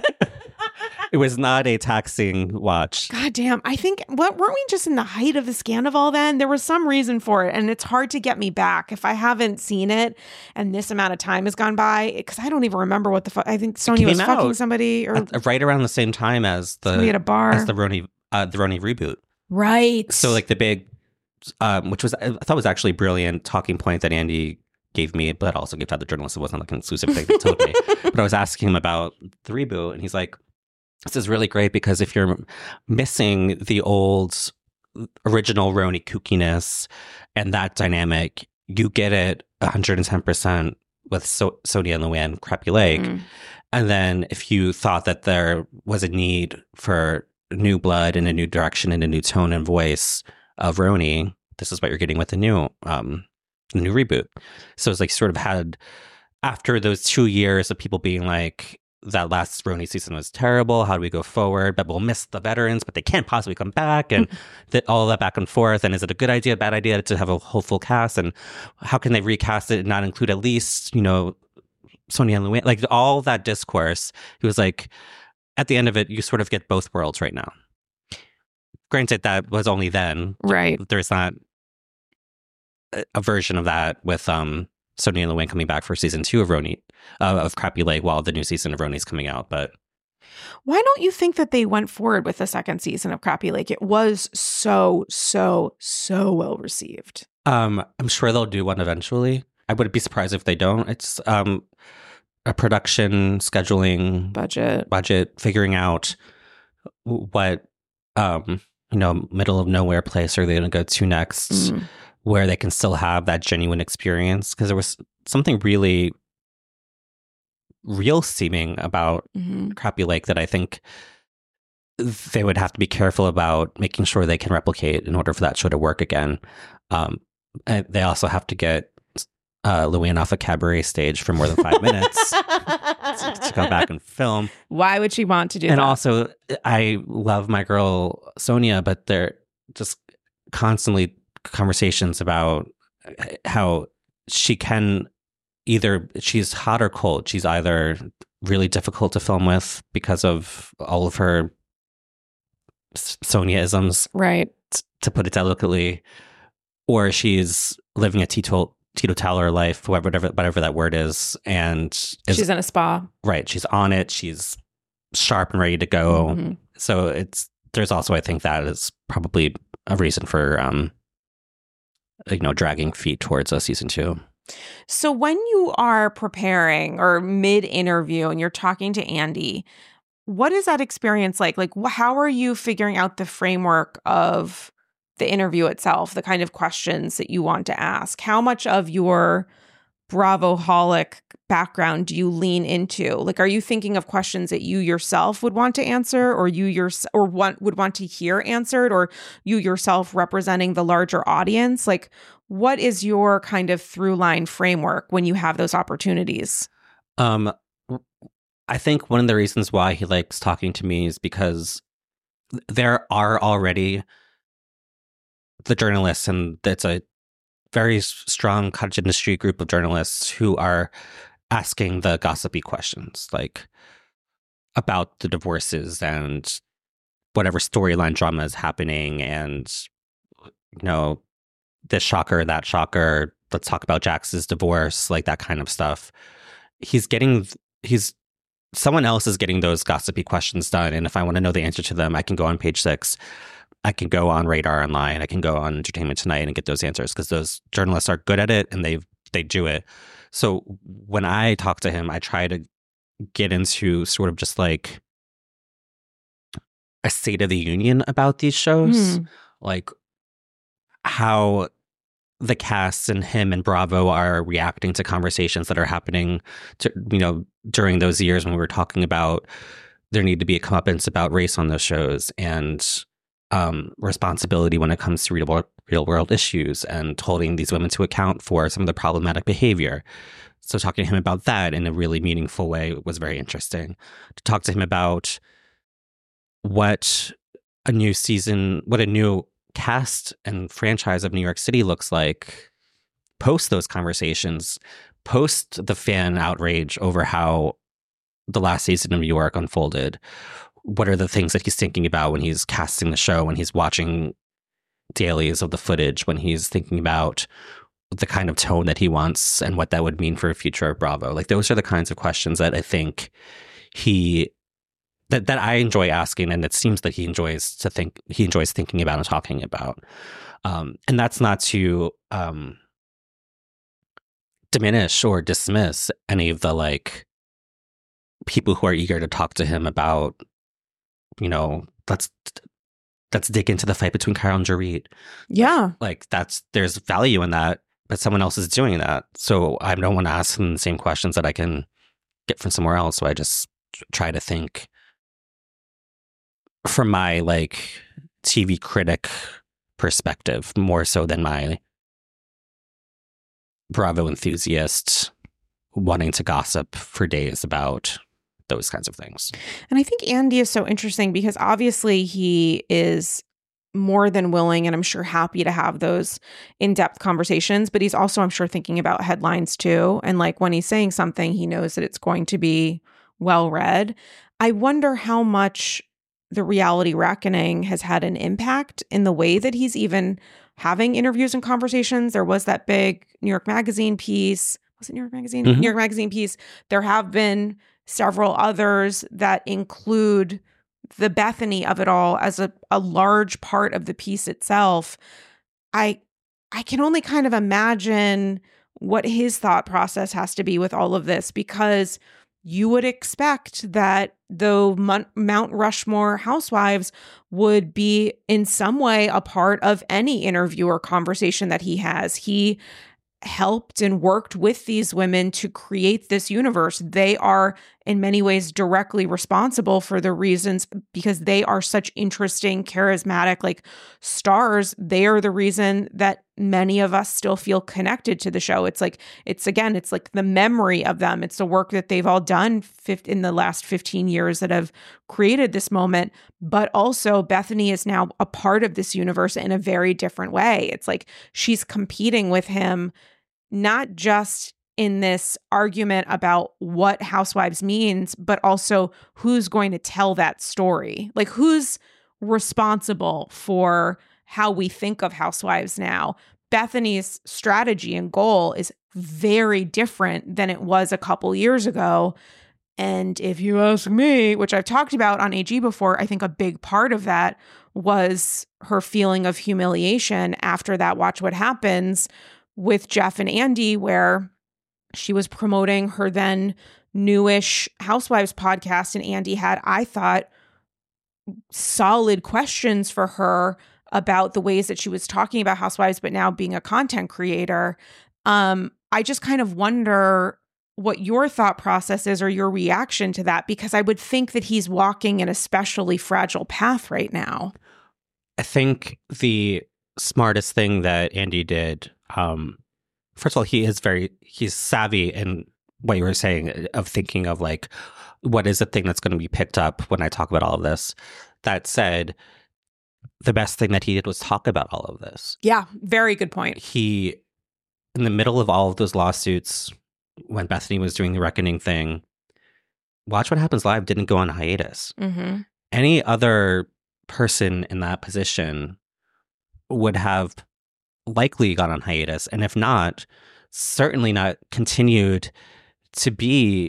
It was not a taxing watch. God damn. I think, what, weren't we just in the height of the Scandival then? There was some reason for it, and it's hard to get me back if I haven't seen it and this amount of time has gone by, because I don't even remember what the fuck. I think Sonia was came fucking out somebody or At- right around the same time as somebody at the a bar. as the Roni uh, the Roni reboot. Right. So like the big, um, which was I thought was actually a brilliant talking point that Andy gave me, but also gave to the journalist. It wasn't like an exclusive thing they told me. But I was asking him about the reboot, and he's like, "This is really great because if you're missing the old original Roni kookiness and that dynamic, you get it one hundred ten percent with so- Sonia and Luann Crappy Lake. Mm. And then if you thought that there was a need for new blood and a new direction and a new tone and voice of Roni, this is what you're getting with the new um the new reboot." So it's like sort of had, after those two years of people being like, that last Roni season was terrible, how do we go forward, but we'll miss the veterans, but they can't possibly come back, and that all that back and forth, and is it a good idea, bad idea to have a whole full cast, and how can they recast it and not include at least, you know, Sonia and Luann, like all that discourse. He was like, at the end of it, you sort of get both worlds right now. Granted, that was only then. Right. There's not a, a version of that with um Sonia and Luann coming back for season two of Roni, uh, of Crappy Lake, while the new season of Roni's coming out. But Why don't you think that they went forward with the second season of Crappy Lake? It was so, so, so well received. um, I'm sure they'll do one eventually. I wouldn't be surprised if they don't. It's um, a production, scheduling, Budget. budget, figuring out what, um, you know, middle of nowhere place are they going to go to next, Mm. where they can still have that genuine experience. Because there was something really real seeming about Mm-hmm. Crappie Lake that I think they would have to be careful about making sure they can replicate in order for that show to work again. Um, and they also have to get uh, Luann off a cabaret stage for more than five minutes to, to come back and film. Why would she want to do and that? And also, I love my girl Sonia, but they're just constantly conversations about how she can either, she's hot or cold. She's either really difficult to film with because of all of her Sonia-isms, right, to put it delicately, or she's living a teetot- teetotaler life, whatever, whatever, whatever that word is, and is, she's in a spa. Right, she's on it. She's sharp and ready to go. Mm-hmm. So it's there's also, I think, that is probably a reason for um, you know, dragging feet towards a season two. So when you are preparing or mid-interview and you're talking to Andy, what is that experience like? Like, wh- how are you figuring out the framework of the interview itself, the kind of questions that you want to ask? How much of your Bravo-holic background do you lean into? Like, are you thinking of questions that you yourself would want to answer, or you your or want would want to hear answered, or you yourself representing the larger audience? Like, what is your kind of through line framework when you have those opportunities? Um, I think one of the reasons why he likes talking to me is because there are already the journalists, and it's a very strong cottage industry group of journalists who are asking the gossipy questions, like about the divorces and whatever storyline drama is happening, and, you know, this shocker, that shocker, let's talk about Jax's divorce, like that kind of stuff. He's getting, he's, someone else is getting those gossipy questions done. And if I want to know the answer to them, I can go on Page Six. I can go on Radar Online. I can go on Entertainment Tonight and get those answers, because those journalists are good at it and they they do it. So when I talk to him, I try to get into sort of just like a state of the union about these shows, mm. like how the cast and him and Bravo are reacting to conversations that are happening to, you know, during those years when we were talking about there need to be a comeuppance about race on those shows, and um, responsibility when it comes to real, real world issues, and holding these women to account for some of the problematic behavior. So talking to him about that in a really meaningful way was very interesting. To talk to him about what a new season, what a new cast and franchise of New York City looks like post those conversations, post the fan outrage over how the last season of New York unfolded. What are the things that he's thinking about when he's casting the show, when he's watching dailies of the footage, when he's thinking about the kind of tone that he wants and what that would mean for a future of Bravo? Like, those are the kinds of questions that I think he that that I enjoy asking, and it seems that he enjoys to think he enjoys thinking about and talking about. Um, and that's not to um, diminish or dismiss any of the like people who are eager to talk to him about, you know, let's let's dig into the fight between Kyle and Dorit. Yeah, like that's there's value in that, but someone else is doing that, so I don't want to ask them the same questions that I can get from somewhere else. So I just try to think from my like T V critic perspective more so than my Bravo enthusiast wanting to gossip for days about those kinds of things. And I think Andy is so interesting because obviously he is more than willing, and I'm sure happy to have those in-depth conversations, but he's also, I'm sure, thinking about headlines too. And like when he's saying something, he knows that it's going to be well read. I wonder how much the reality reckoning has had an impact in the way that he's even having interviews and conversations. There was that big New York Magazine piece. Was it New York Magazine? Mm-hmm. New York Magazine piece. There have been several others that include the Bethany of it all as a, a large part of the piece itself. I I can only kind of imagine what his thought process has to be with all of this, because you would expect that though Mount Rushmore housewives would be in some way a part of any interview or conversation that he has. He helped and worked with these women to create this universe. They are in many ways directly responsible for the reasons, because they are such interesting, charismatic, like stars. They are the reason that many of us still feel connected to the show. It's like, it's again, it's like the memory of them. It's the work that they've all done in the last fifteen years that have created this moment. But also Bethany is now a part of this universe in a very different way. It's like she's competing with him, not just in this argument about what Housewives means, but also who's going to tell that story. Like, who's responsible for how we think of Housewives now? Bethany's strategy and goal is very different than it was a couple years ago. And if you ask me, which I've talked about on A G before, I think a big part of that was her feeling of humiliation after that Watch What Happens with Jeff and Andy, where she was promoting her then newish Housewives podcast, and Andy had, I thought, solid questions for her about the ways that she was talking about Housewives, but now being a content creator. Um, I just kind of wonder what your thought process is or your reaction to that, because I would think that he's walking an especially fragile path right now. I think the smartest thing that Andy did, um, first of all, he is very, he's savvy in what you were saying of thinking of like, what is the thing that's going to be picked up when I talk about all of this? That said, the best thing that he did was talk about all of this. Yeah, very good point. He, in the middle of all of those lawsuits, when Bethany was doing the Reckoning thing, Watch What Happens Live didn't go on hiatus. Mm-hmm. Any other person in that position would have likely gone on hiatus, and if not, certainly not continued to be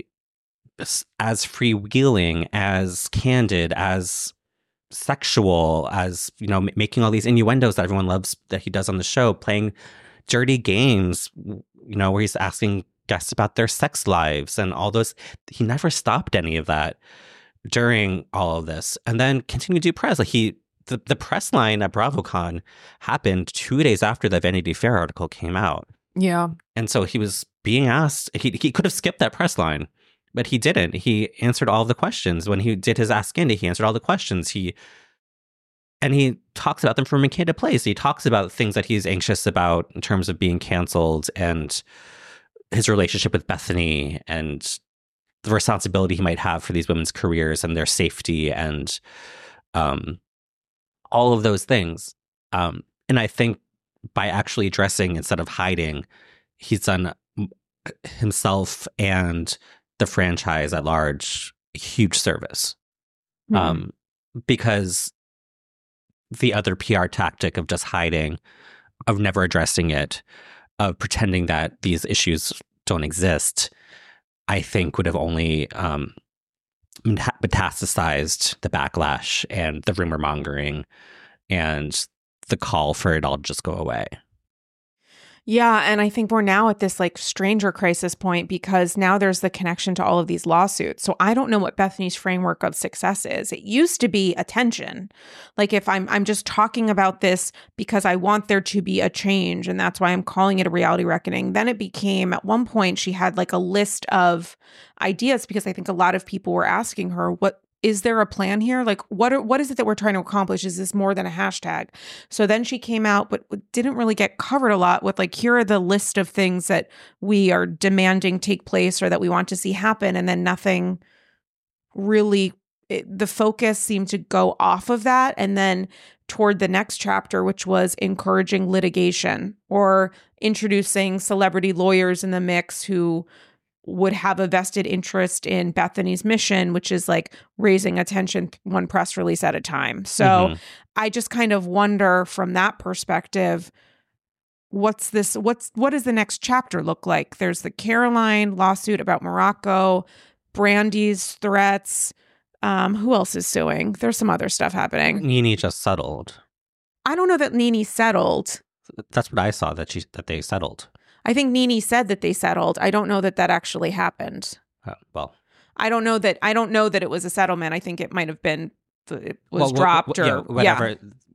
as freewheeling, as candid, as sexual, as, you know, making all these innuendos that everyone loves that he does on the show, playing dirty games, you know, where he's asking guests about their sex lives and all those. He never stopped any of that during all of this, and then continued to do press. Like he, the, the press line at BravoCon happened two days after the Vanity Fair article came out. Yeah. And so he was being asked, he he could have skipped that press line, but he didn't. He answered all of the questions. When he did his Ask Andy, he answered all the questions. He And he talks about them from a candid place. He talks about things that he's anxious about in terms of being canceled, and his relationship with Bethany, and the responsibility he might have for these women's careers and their safety, and um, all of those things. Um, and I think by actually addressing instead of hiding, he's done himself and the franchise at large a huge service. Mm. Um, because the other P R tactic of just hiding, of never addressing it, of pretending that these issues don't exist, I think would have only um, metastasized the backlash and the rumor mongering and the call for it all to just go away. Yeah, and I think we're now at this like stranger crisis point, because now there's the connection to all of these lawsuits. So I don't know what Bethany's framework of success is. It used to be attention. Like if I'm I'm just talking about this because I want there to be a change, and that's why I'm calling it a reality reckoning. Then it became, at one point she had like a list of ideas, because I think a lot of people were asking her, what is there a plan here? Like, what are, what is it that we're trying to accomplish? Is this more than a hashtag? So then she came out, but didn't really get covered a lot with like, here are the list of things that we are demanding take place or that we want to see happen. And then nothing really, it, the focus seemed to go off of that. And then toward the next chapter, which was encouraging litigation or introducing celebrity lawyers in the mix who would have a vested interest in Bethany's mission, which is like raising attention one press release at a time. So mm-hmm. I just kind of wonder from that perspective, what's this, what's, what does the next chapter look like? There's the Caroline lawsuit about Morocco, Brandy's threats. Um, who else is suing? There's some other stuff happening. NeNe just settled. I don't know that NeNe settled. That's what I saw, that she, that they settled. I think NeNe said that they settled. I don't know that that actually happened. Uh, well, I don't know that. I don't know that it was a settlement. I think it might have been it was well, dropped well, or yeah, whatever. Yeah.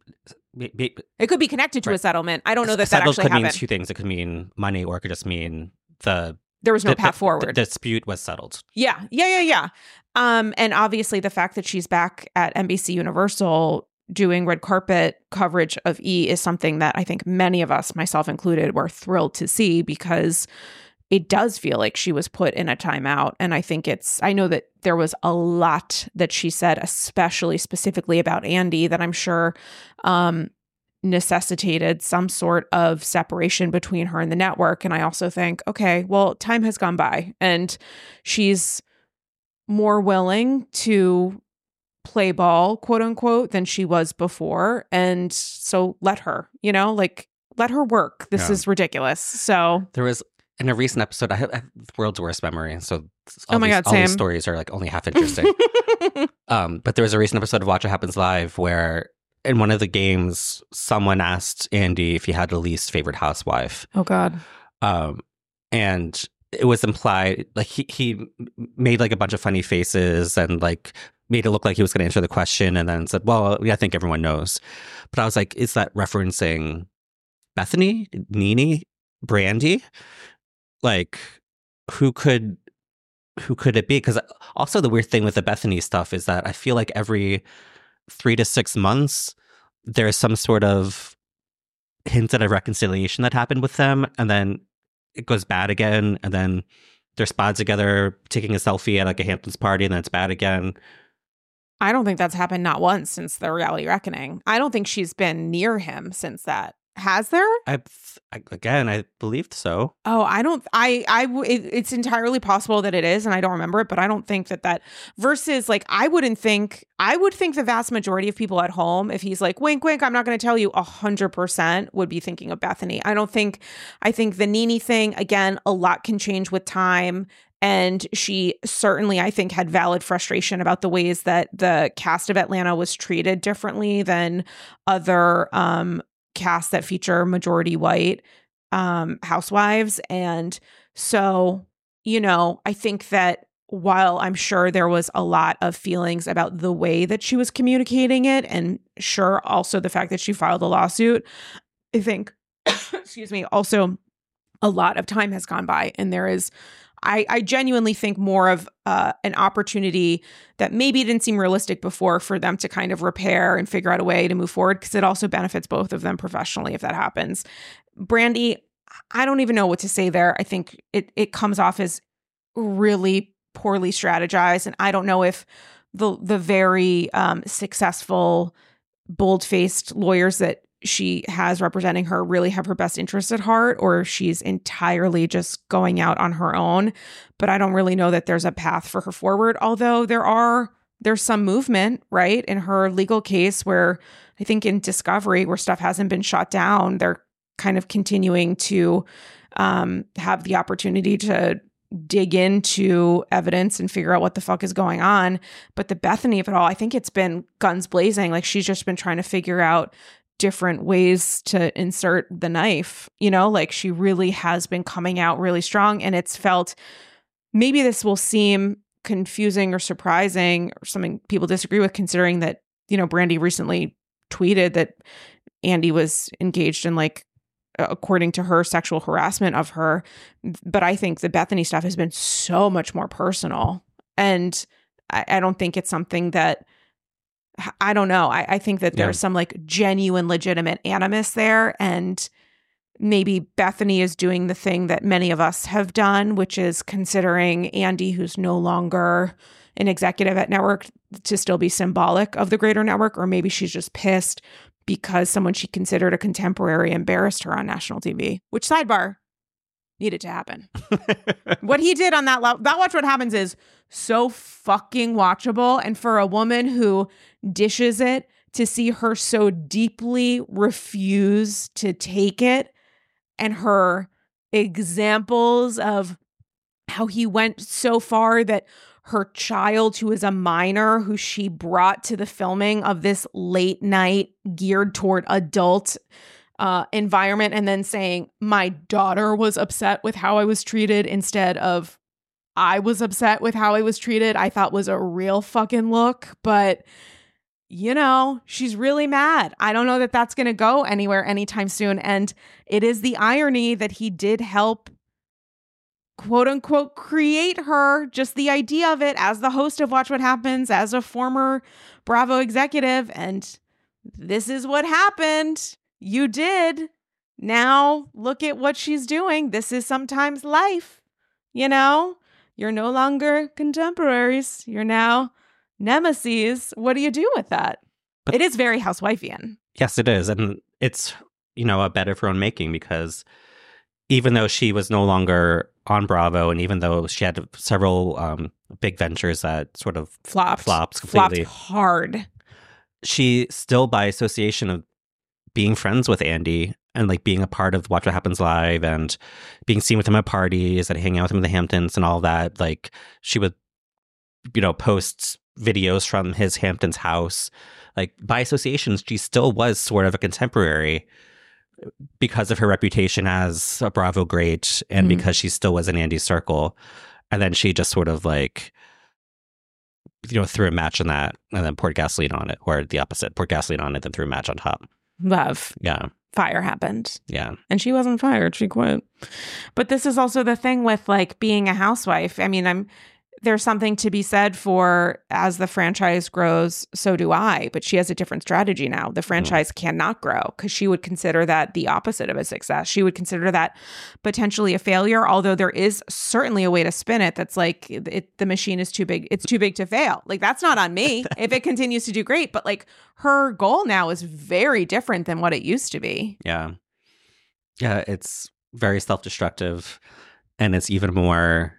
be, be, It could be connected to right. a settlement. I don't know that that settled actually could happened. mean two things. It could mean money, or it could just mean the There was no the, path the, forward. The dispute was settled. Yeah, yeah, yeah, yeah. Um, and obviously the fact that she's back at N B C Universal doing red carpet coverage of E! Is something that I think many of us, myself included, were thrilled to see, because it does feel like she was put in a timeout. And I think it's, I know that there was a lot that she said, especially specifically about Andy, that I'm sure um, necessitated some sort of separation between her and the network. And I also think, okay, well, time has gone by and she's more willing to play ball, quote unquote, than she was before. And so let her, you know, like let her work. This Yeah. is ridiculous. So There was, in a recent episode, I have, I have the world's worst memory. So all, Oh my these, God, all these same. stories are like only half interesting. um, but there was a recent episode of Watch What Happens Live where in one of the games, someone asked Andy if he had a least favorite housewife. Oh God. Um, and it was implied, like he, he made like a bunch of funny faces and like made it look like he was going to answer the question, and then said, well, yeah, I think everyone knows. But I was like, is that referencing Bethany, Nene, Brandy? Like, who could who could it be? Because also the weird thing with the Bethany stuff is that I feel like every three to six months there's some sort of hint at a reconciliation that happened with them, and then it goes bad again, and then they're spotted together taking a selfie at like a Hamptons party, and then it's bad again. I don't think that's happened not once since the Reality Reckoning. I don't think she's been near him since that. Has there? I, I again, I believed so. Oh, I don't, I, I, w- it, it's entirely possible that it is, and I don't remember it, but I don't think that that versus like, I wouldn't think, I would think the vast majority of people at home, if he's like, wink, wink, I'm not going to tell you, a hundred percent would be thinking of Bethany. I don't think, I think the Nene thing, again, a lot can change with time. And she certainly, I think, had valid frustration about the ways that the cast of Atlanta was treated differently than other um, casts that feature majority white um, housewives. And so, you know, I think that while I'm sure there was a lot of feelings about the way that she was communicating it, and sure, also the fact that she filed a lawsuit, I think, excuse me, also a lot of time has gone by, and there is I, I genuinely think more of uh, an opportunity that maybe didn't seem realistic before for them to kind of repair and figure out a way to move forward, because it also benefits both of them professionally if that happens. Brandy, I don't even know what to say there. I think it it comes off as really poorly strategized, and I don't know if the the very um, successful, bold-faced lawyers that she has representing her really have her best interest at heart, or she's entirely just going out on her own. But I don't really know that there's a path for her forward, although there are there's some movement, right, in her legal case where I think in Discovery, where stuff hasn't been shot down, they're kind of continuing to um, have the opportunity to dig into evidence and figure out what the fuck is going on. But the Bethany of it all, I think it's been guns blazing. Like, she's just been trying to figure out different ways to insert the knife, you know, like she really has been coming out really strong. And it's felt, maybe this will seem confusing or surprising or something people disagree with, considering that, you know, Brandy recently tweeted that Andy was engaged in, like, according to her, sexual harassment of her. But I think the Bethany stuff has been so much more personal. And I, I don't think it's something that, I don't know. I, I think that there's Yeah. some like genuine, legitimate animus there. And maybe Bethany is doing the thing that many of us have done, which is considering Andy, who's no longer an executive at network, to still be symbolic of the greater network. Or maybe she's just pissed because someone she considered a contemporary embarrassed her on national T V, which, sidebar, needed to happen. What he did on that, lo- that Watch What Happens is so fucking watchable. And for a woman who dishes it, to see her so deeply refuse to take it, and her examples of how he went so far that her child, who is a minor, who she brought to the filming of this late night geared toward adult uh, environment, and then saying, my daughter was upset with how I was treated instead of I was upset with how I was treated, I thought was a real fucking look. But you know, she's really mad. I don't know that that's going to go anywhere anytime soon. And it is the irony that he did help, quote unquote, create her. Just the idea of it as the host of Watch What Happens, as a former Bravo executive. And this is what happened. You did. Now look at what she's doing. This is sometimes life. You know, you're no longer contemporaries. You're now nemesis. What do you do with that? But it is very housewifeian. Yes, it is. And it's, you know, a bet of her own making, because even though she was no longer on Bravo, and even though she had several um, big ventures that sort of flopped, flopped completely, flopped hard, she still, by association of being friends with Andy and like being a part of Watch What Happens Live and being seen with him at parties and hanging out with him in the Hamptons and all that, like she would, you know, post videos from his Hamptons house. Like by association, she still was sort of a contemporary because of her reputation as a Bravo great, and mm-hmm. because she still was in Andy's circle. And then she just sort of like, you know, threw a match on that and then poured gasoline on it, or the opposite, poured gasoline on it, then threw a match on top. Love. Yeah. Fire happened. Yeah. And she wasn't fired. She quit. But this is also the thing with like being a housewife. I mean, I'm there's something to be said for, as the franchise grows, so do I. But she has a different strategy now. The franchise mm. cannot grow, because she would consider that the opposite of a success. She would consider that potentially a failure, although there is certainly a way to spin it that's like it, the machine is too big. It's too big to fail. Like, that's not on me if it continues to do great. But like, her goal now is very different than what it used to be. Yeah. Yeah, it's very self-destructive, and it's even more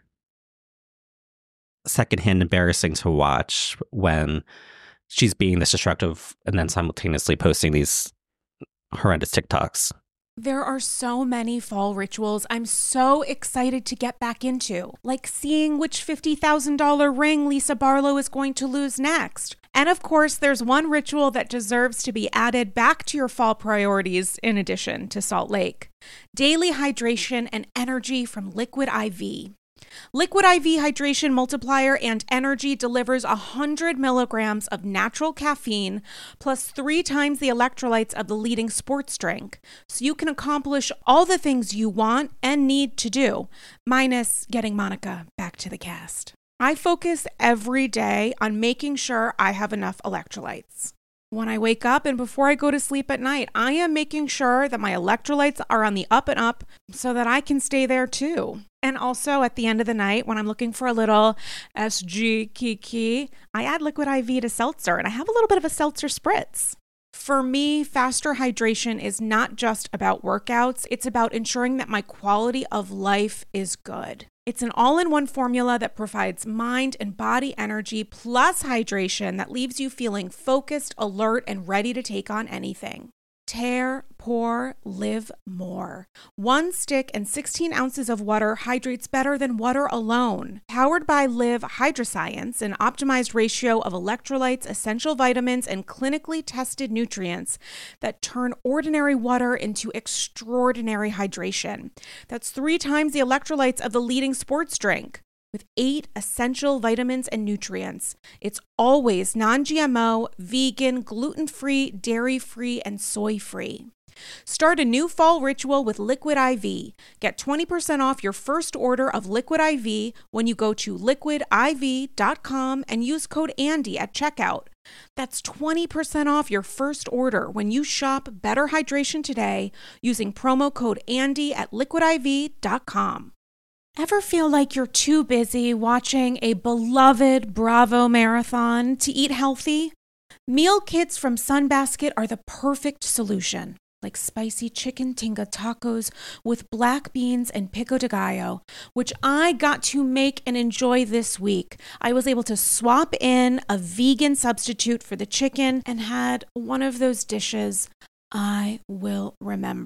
secondhand embarrassing to watch when she's being this destructive and then simultaneously posting these horrendous TikToks. There are so many fall rituals I'm so excited to get back into, like seeing which fifty thousand dollars ring Lisa Barlow is going to lose next. And of course, there's one ritual that deserves to be added back to your fall priorities in addition to Salt Lake: daily hydration and energy from Liquid I V. Liquid I V Hydration Multiplier and Energy delivers one hundred milligrams of natural caffeine plus three times the electrolytes of the leading sports drink, so you can accomplish all the things you want and need to do, minus getting Monica back to the cast. I focus every day on making sure I have enough electrolytes. When I wake up and before I go to sleep at night, I am making sure that my electrolytes are on the up and up so that I can stay there too. And also at the end of the night, when I'm looking for a little S G kiki, I add Liquid I V to seltzer, and I have a little bit of a seltzer spritz. For me, faster hydration is not just about workouts. It's about ensuring that my quality of life is good. It's an all-in-one formula that provides mind and body energy plus hydration that leaves you feeling focused, alert, and ready to take on anything. Tear, pour, live more. One stick and sixteen ounces of water hydrates better than water alone. Powered by Live Hydroscience, an optimized ratio of electrolytes, essential vitamins, and clinically tested nutrients that turn ordinary water into extraordinary hydration. That's three times the electrolytes of the leading sports drink, with eight essential vitamins and nutrients. It's always non-G M O, vegan, gluten-free, dairy-free, and soy-free. Start a new fall ritual with Liquid I V. Get twenty percent off your first order of Liquid I V when you go to liquid I V dot com and use code Andy at checkout. That's twenty percent off your first order when you shop Better Hydration today using promo code Andy at liquid I V dot com. Ever feel like you're too busy watching a beloved Bravo marathon to eat healthy? Meal kits from Sunbasket are the perfect solution, like spicy chicken tinga tacos with black beans and pico de gallo, which I got to make and enjoy this week. I was able to swap in a vegan substitute for the chicken and had one of those dishes I will remember.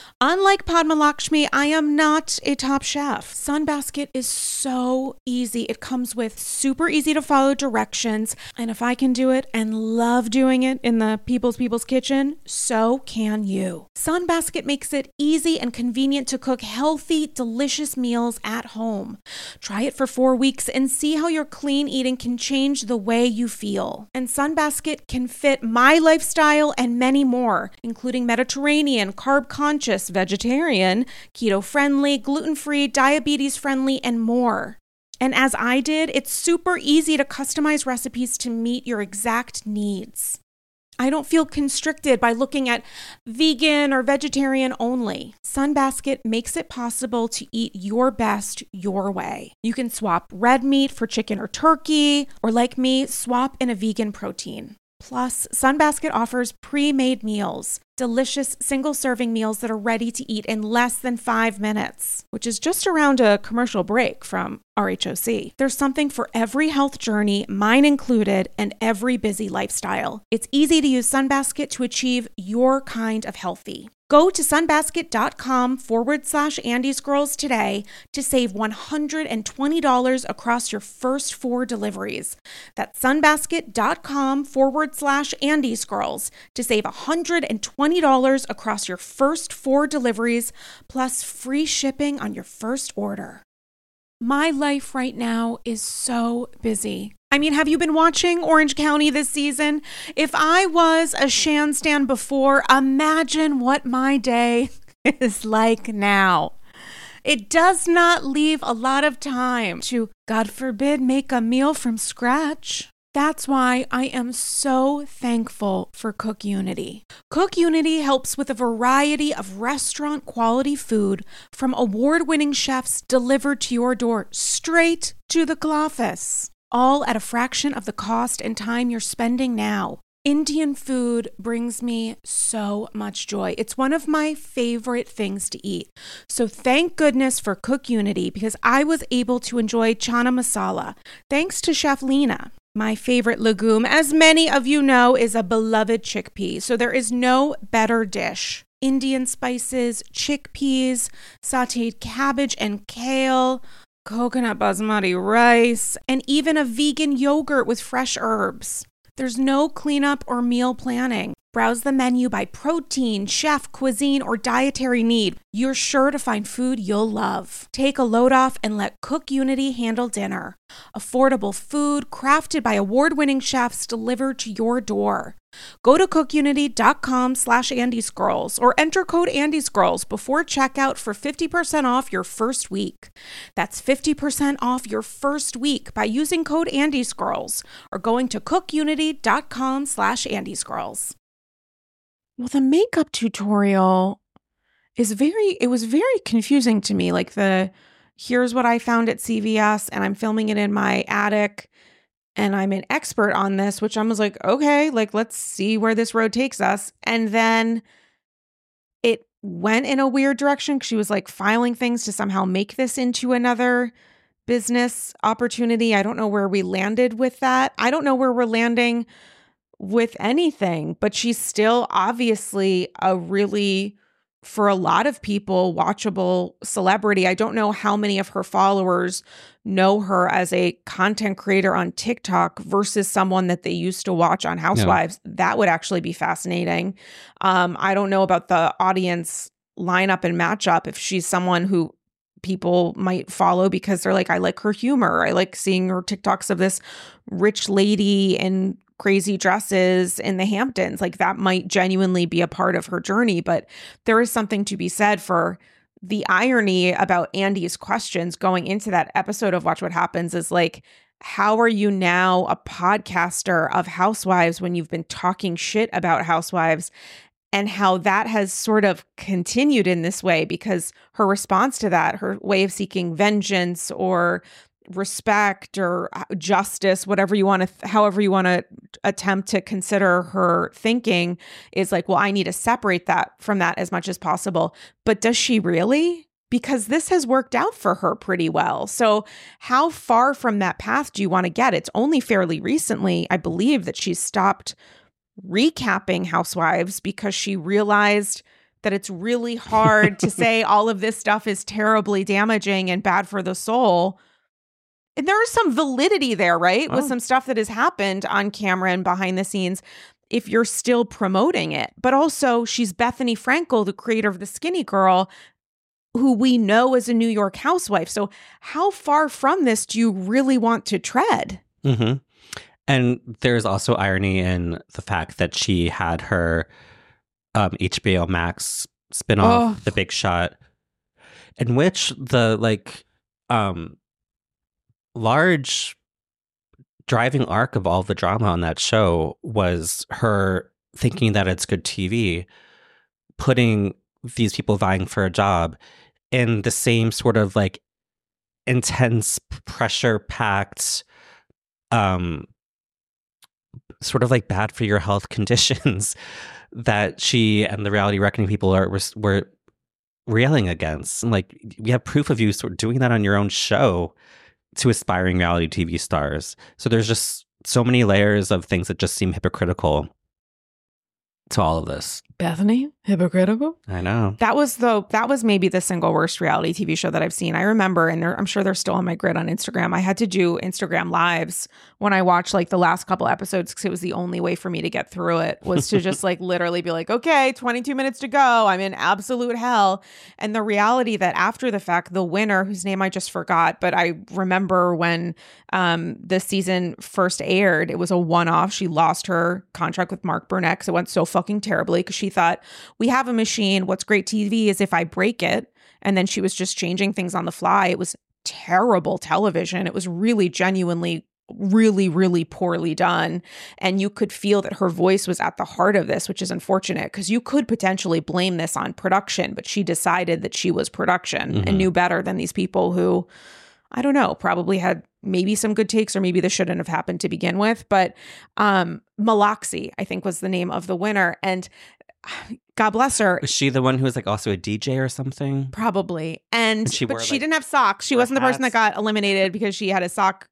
Unlike Padma Lakshmi, I am not a top chef. Sunbasket is so easy. It comes with super easy to follow directions. And if I can do it and love doing it in the People's People's Kitchen, so can you. Sunbasket makes it easy and convenient to cook healthy, delicious meals at home. Try it for four weeks and see how your clean eating can change the way you feel. And Sunbasket can fit my lifestyle and many more, including Mediterranean, carb-conscious, vegetarian, keto-friendly, gluten-free, diabetes-friendly, and more. And as I did, it's super easy to customize recipes to meet your exact needs. I don't feel constricted by looking at vegan or vegetarian only. Sunbasket makes it possible to eat your best your way. You can swap red meat for chicken or turkey, or like me, swap in a vegan protein. Plus, Sunbasket offers pre-made meals, delicious single-serving meals that are ready to eat in less than five minutes, which is just around a commercial break from R H O C. There's something for every health journey, mine included, and every busy lifestyle. It's easy to use Sunbasket to achieve your kind of healthy. Go to sunbasket.com forward slash Andy's Girls today to save one hundred twenty dollars across your first four deliveries. That's sunbasket.com forward slash Andy's Girls to save one hundred twenty dollars across your first four deliveries, plus free shipping on your first order. My life right now is so busy. I mean, have you been watching Orange County this season? If I was a Shan stan before, imagine what my day is like now. It does not leave a lot of time to, God forbid, make a meal from scratch. That's why I am so thankful for Cook Unity. Cook Unity helps with a variety of restaurant quality food from award-winning chefs delivered to your door straight to the office, all at a fraction of the cost and time you're spending now. Indian food brings me so much joy. It's one of my favorite things to eat. So thank goodness for Cook Unity, because I was able to enjoy chana masala thanks to Chef Lena. My favorite legume, as many of you know, is a beloved chickpea. So there is no better dish. Indian spices, chickpeas, sauteed cabbage and kale, coconut basmati rice, and even a vegan yogurt with fresh herbs. There's no cleanup or meal planning. Browse the menu by protein, chef, cuisine, or dietary need. You're sure to find food you'll love. Take a load off and let Cook Unity handle dinner. Affordable food crafted by award-winning chefs delivered to your door. Go to cookunity.com slash Andy's Girls or enter code Andy's Girls before checkout for fifty percent off your first week. That's fifty percent off your first week by using code Andy's Girls or going to cookunity.com slash Andy's Girls. Well, the makeup tutorial is very, it was very confusing to me. Like the, here's what I found at C V S and I'm filming it in my attic and I'm an expert on this, which I was like, okay, like, let's see where this road takes us. And then it went in a weird direction. She was like filing things to somehow make this into another business opportunity. I don't know where we landed with that. I don't know where we're landing with anything, but she's still obviously a really, for a lot of people, watchable celebrity. I don't know how many of her followers know her as a content creator on TikTok versus someone that they used to watch on Housewives. No. That would actually be fascinating. Um, I don't know about the audience lineup and matchup, if she's someone who people might follow because they're like, I like her humor. I like seeing her TikToks of this rich lady in crazy dresses in the Hamptons. Like that might genuinely be a part of her journey, but there is something to be said for the irony about Andy's questions going into that episode of Watch What Happens is like, how are you now a podcaster of Housewives when you've been talking shit about Housewives? And how that has sort of continued in this way, because her response to that, her way of seeking vengeance or respect or justice, whatever you want to, th- however you want to attempt to consider her thinking, is like, well, I need to separate that from that as much as possible. But does she really? Because this has worked out for her pretty well. So how far from that path do you want to get? It's only fairly recently, I believe, that she stopped recapping Housewives because she realized that it's really hard to say all of this stuff is terribly damaging and bad for the soul. And there is some validity there, right? Oh. With some stuff that has happened on camera and behind the scenes if you're still promoting it. But also, she's Bethenny Frankel, the creator of The Skinny Girl, who we know is a New York housewife. So how far from this do you really want to tread? Mm-hmm. And there's also irony in the fact that she had her um, H B O Max spinoff, oh. The Big Shot, in which the like um, large driving arc of all the drama on that show was her thinking that it's good T V, putting these people vying for a job in the same sort of like intense, pressure-packed, um, sort of like bad for your health conditions that she and the Reality Reckoning people are were, were railing against. And like, we have proof of you sort of doing that on your own show to aspiring reality T V stars. So there's just so many layers of things that just seem hypocritical to all of this. Bethenny, hypocritical? I know. That was the that was maybe the single worst reality T V show that I've seen. I remember, and I'm sure they're still on my grid on Instagram. I had to do Instagram lives when I watched like the last couple episodes because it was the only way for me to get through it, was to just like literally be like, okay, twenty-two minutes to go. I'm in absolute hell. And the reality that after the fact, the winner, whose name I just forgot, but I remember when um, the season first aired, it was a one-off. She lost her contract with Mark Burnett because it went so fucking terribly because she thought, we have a machine. What's great T V is if I break it. And then she was just changing things on the fly. It was terrible television. It was really genuinely, really, really poorly done. And you could feel that her voice was at the heart of this, which is unfortunate because you could potentially blame this on production. But she decided that she was production mm-hmm. and knew better than these people who, I don't know, probably had maybe some good takes or maybe this shouldn't have happened to begin with. But um, Malaxi, I think, was the name of the winner. And God bless her. Was she the one who was like also a D J or something? Probably. And, and she but wore, she like, didn't have socks. She wasn't hats. The person that got eliminated because she had a sock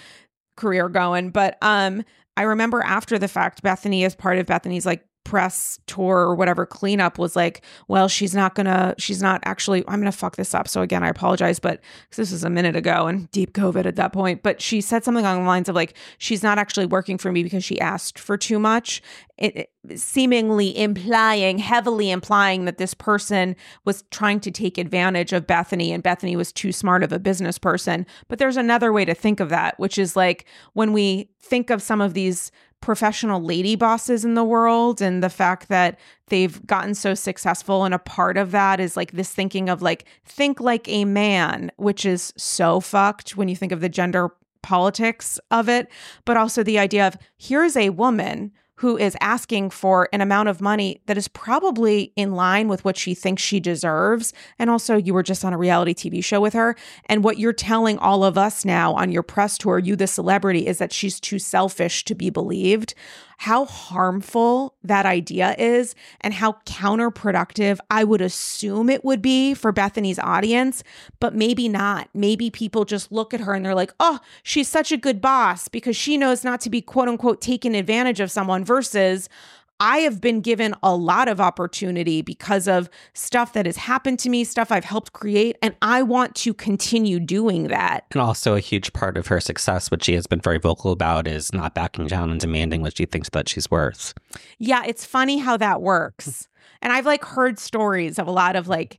career going. But um, I remember after the fact, Bethenny, as part of Bethenny's like press tour or whatever cleanup, was like, well, she's not gonna, she's not actually, I'm gonna fuck this up. So again, I apologize, but this was a minute ago and deep COVID at that point. But she said something along the lines of like, she's not actually working for me because she asked for too much. It, it, seemingly implying, heavily implying that this person was trying to take advantage of Bethenny and Bethenny was too smart of a business person. But there's another way to think of that, which is like when we think of some of these professional lady bosses in the world and the fact that they've gotten so successful. And a part of that is like this thinking of like, think like a man, which is so fucked when you think of the gender politics of it, but also the idea of here's a woman who is asking for an amount of money that is probably in line with what she thinks she deserves. And also, you were just on a reality T V show with her. And what you're telling all of us now on your press tour, you the celebrity, is that she's too selfish to be believed. How harmful that idea is and how counterproductive I would assume it would be for Bethenny's audience, but maybe not. Maybe people just look at her and they're like, oh, she's such a good boss because she knows not to be quote unquote taken advantage of someone, versus I have been given a lot of opportunity because of stuff that has happened to me, stuff I've helped create, and I want to continue doing that. And also a huge part of her success, which she has been very vocal about, is not backing down and demanding what she thinks that she's worth. Yeah, it's funny how that works. And I've like heard stories of a lot of like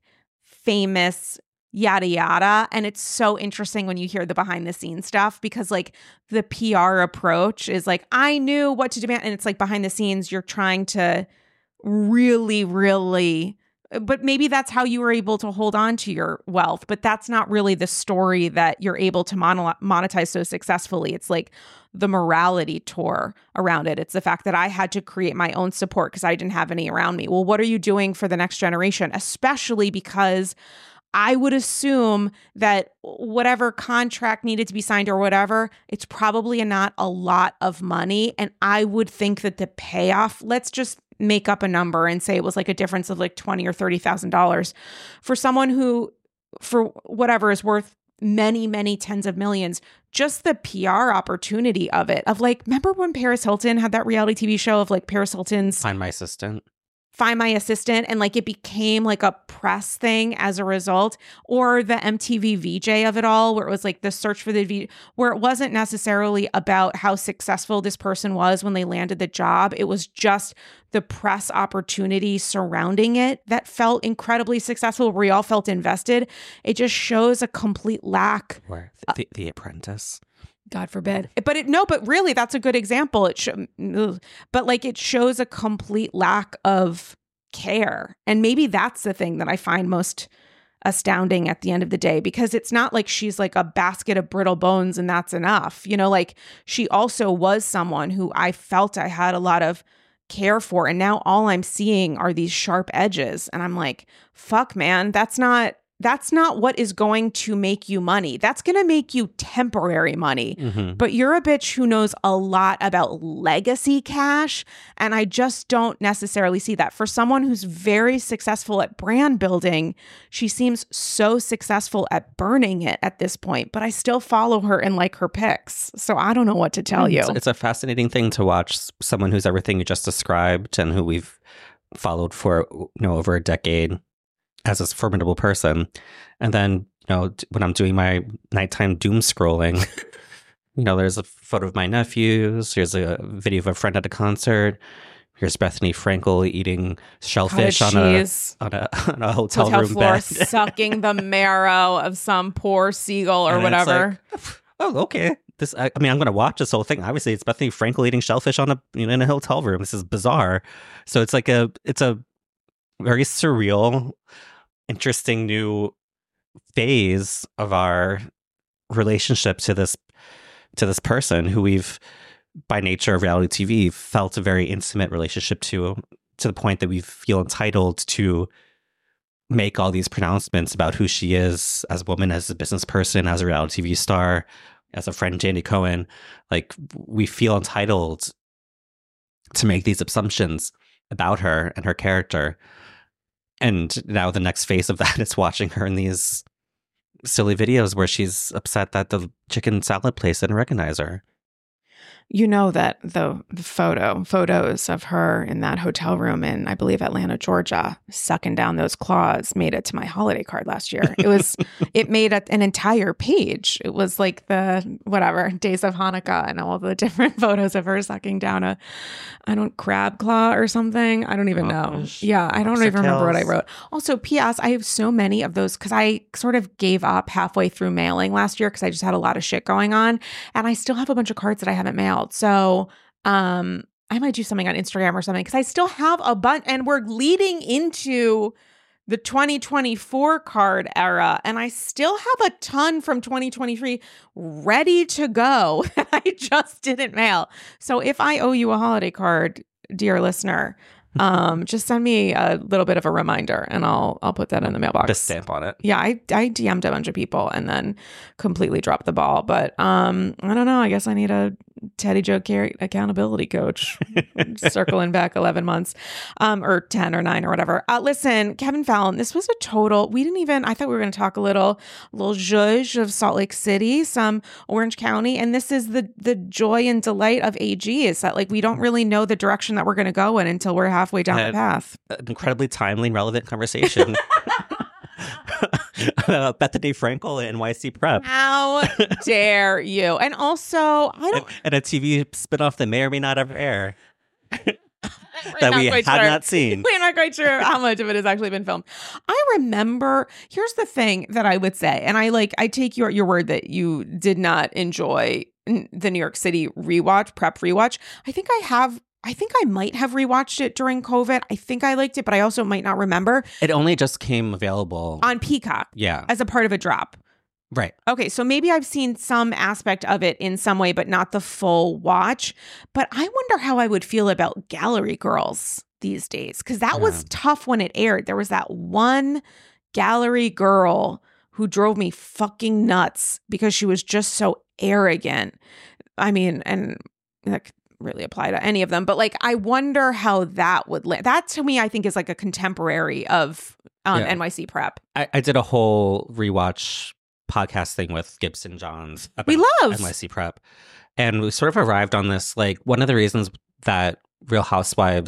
famous yada yada. And it's so interesting when you hear the behind the scenes stuff because like the P R approach is like, I knew what to demand. And it's like behind the scenes, you're trying to really, really, but maybe that's how you were able to hold on to your wealth. But that's not really the story that you're able to mono- monetize so successfully. It's like the morality tour around it. It's the fact that I had to create my own support because I didn't have any around me. Well, what are you doing for the next generation? Especially because I would assume that whatever contract needed to be signed or whatever, it's probably not a lot of money. And I would think that the payoff, let's just make up a number and say it was like a difference of like twenty thousand dollars or thirty thousand dollars for someone who, for whatever, is worth many, many tens of millions. Just the P R opportunity of it, of like, remember when Paris Hilton had that reality T V show of like Paris Hilton's Find My Assistant? Find My Assistant, and like it became like a press thing as a result, or the M T V V J of it all, where it was like the search for the V, where it wasn't necessarily about how successful this person was when they landed the job. It was just the press opportunity surrounding it that felt incredibly successful, where we all felt invested. It just shows a complete lack. Where the, the Apprentice. God forbid. But it no, but really that's a good example. It should, but like it shows a complete lack of care. And maybe that's the thing that I find most astounding at the end of the day, because it's not like she's like a basket of brittle bones and that's enough. You know, like she also was someone who I felt I had a lot of care for. And now all I'm seeing are these sharp edges. And I'm like, fuck, man, that's not That's not what is going to make you money. That's going to make you temporary money. Mm-hmm. But you're a bitch who knows a lot about legacy cash. And I just don't necessarily see that. For someone who's very successful at brand building, she seems so successful at burning it at this point. But I still follow her and like her picks. So I don't know what to tell you. It's, it's a fascinating thing to watch someone who's everything you just described and who we've followed for, you know, over a decade as a formidable person. And then, you know, when I'm doing my nighttime doom scrolling, you know, there's a photo of my nephews. Here's a video of a friend at a concert. Here's Bethany Frankel eating shellfish on a, on a on a hotel, hotel room floor, bed. Sucking the marrow of some poor seagull or and whatever. Like, oh, okay. This, I, I mean, I'm going to watch this whole thing. Obviously, it's Bethany Frankel eating shellfish on a you know, in a hotel room. This is bizarre. So it's like a it's a very surreal, interesting new phase of our relationship to this to this person who we've, by nature of reality T V, felt a very intimate relationship to, to the point that we feel entitled to make all these pronouncements about who she is as a woman, as a business person, as a reality T V star, as a friend, Jandy Cohen. Like, we feel entitled to make these assumptions about her and her character. And now the next phase of that is watching her in these silly videos where she's upset that the chicken salad place didn't recognize her. You know that the, the photo, photos of her in that hotel room in, I believe, Atlanta, Georgia, sucking down those claws made it to my holiday card last year. It was, it made a, an entire page. It was like the, whatever, Days of Hanukkah and all the different photos of her sucking down a, I don't, crab claw or something. I don't even know. Gosh. Yeah, I don't Lobster even remember what I tails. wrote. Also, P S, I have so many of those because I sort of gave up halfway through mailing last year because I just had a lot of shit going on. And I still have a bunch of cards that I haven't mailed. So um, I might do something on Instagram or something because I still have a bunch, and we're leading into the twenty twenty-four card era, and I still have a ton from twenty twenty-three ready to go that I just didn't mail. So if I owe you a holiday card, dear listener, um, just send me a little bit of a reminder, and I'll I'll put that in the mailbox. The stamp on it. Yeah, I I D M'd a bunch of people and then completely dropped the ball. But um, I don't know. I guess I need a Teddy Joe Carey accountability coach. Circling back eleven months, um, or ten or nine or whatever. Uh, listen, Kevin Fallon, this was a total. We didn't even. I thought we were going to talk a little, little zhuzh of Salt Lake City, some Orange County, and this is the the joy and delight of A G is that like we don't really know the direction that we're going to go in until we're halfway down Had the path. An incredibly timely and relevant conversation. uh, Bethany Frankel and N Y C Prep. How dare you? And also, I And, don't. and a T V spinoff that may or may not ever air. We're that not we have quite sure. not seen. We're not quite sure how much of it has actually been filmed. I remember, here's the thing that I would say, and I like, I take your, your word that you did not enjoy n- the New York City rewatch, prep rewatch. I think I have, I think I might have rewatched it during COVID. I think I liked it, but I also might not remember. It only just came available. On Peacock yeah. as a part of a drop. Right. Okay, so maybe I've seen some aspect of it in some way, but not the full watch. But I wonder how I would feel about Gallery Girls these days, because that was Yeah. tough when it aired. There was that one gallery girl who drove me fucking nuts because she was just so arrogant. I mean, and that could really apply to any of them, but like, I wonder how that would land. That to me, I think is like a contemporary of um, Yeah. N Y C Prep. I, I did a whole rewatch podcast thing with Gibson Johns about We love. N Y C Prep. And we sort of arrived on this, like, one of the reasons that Real Housewives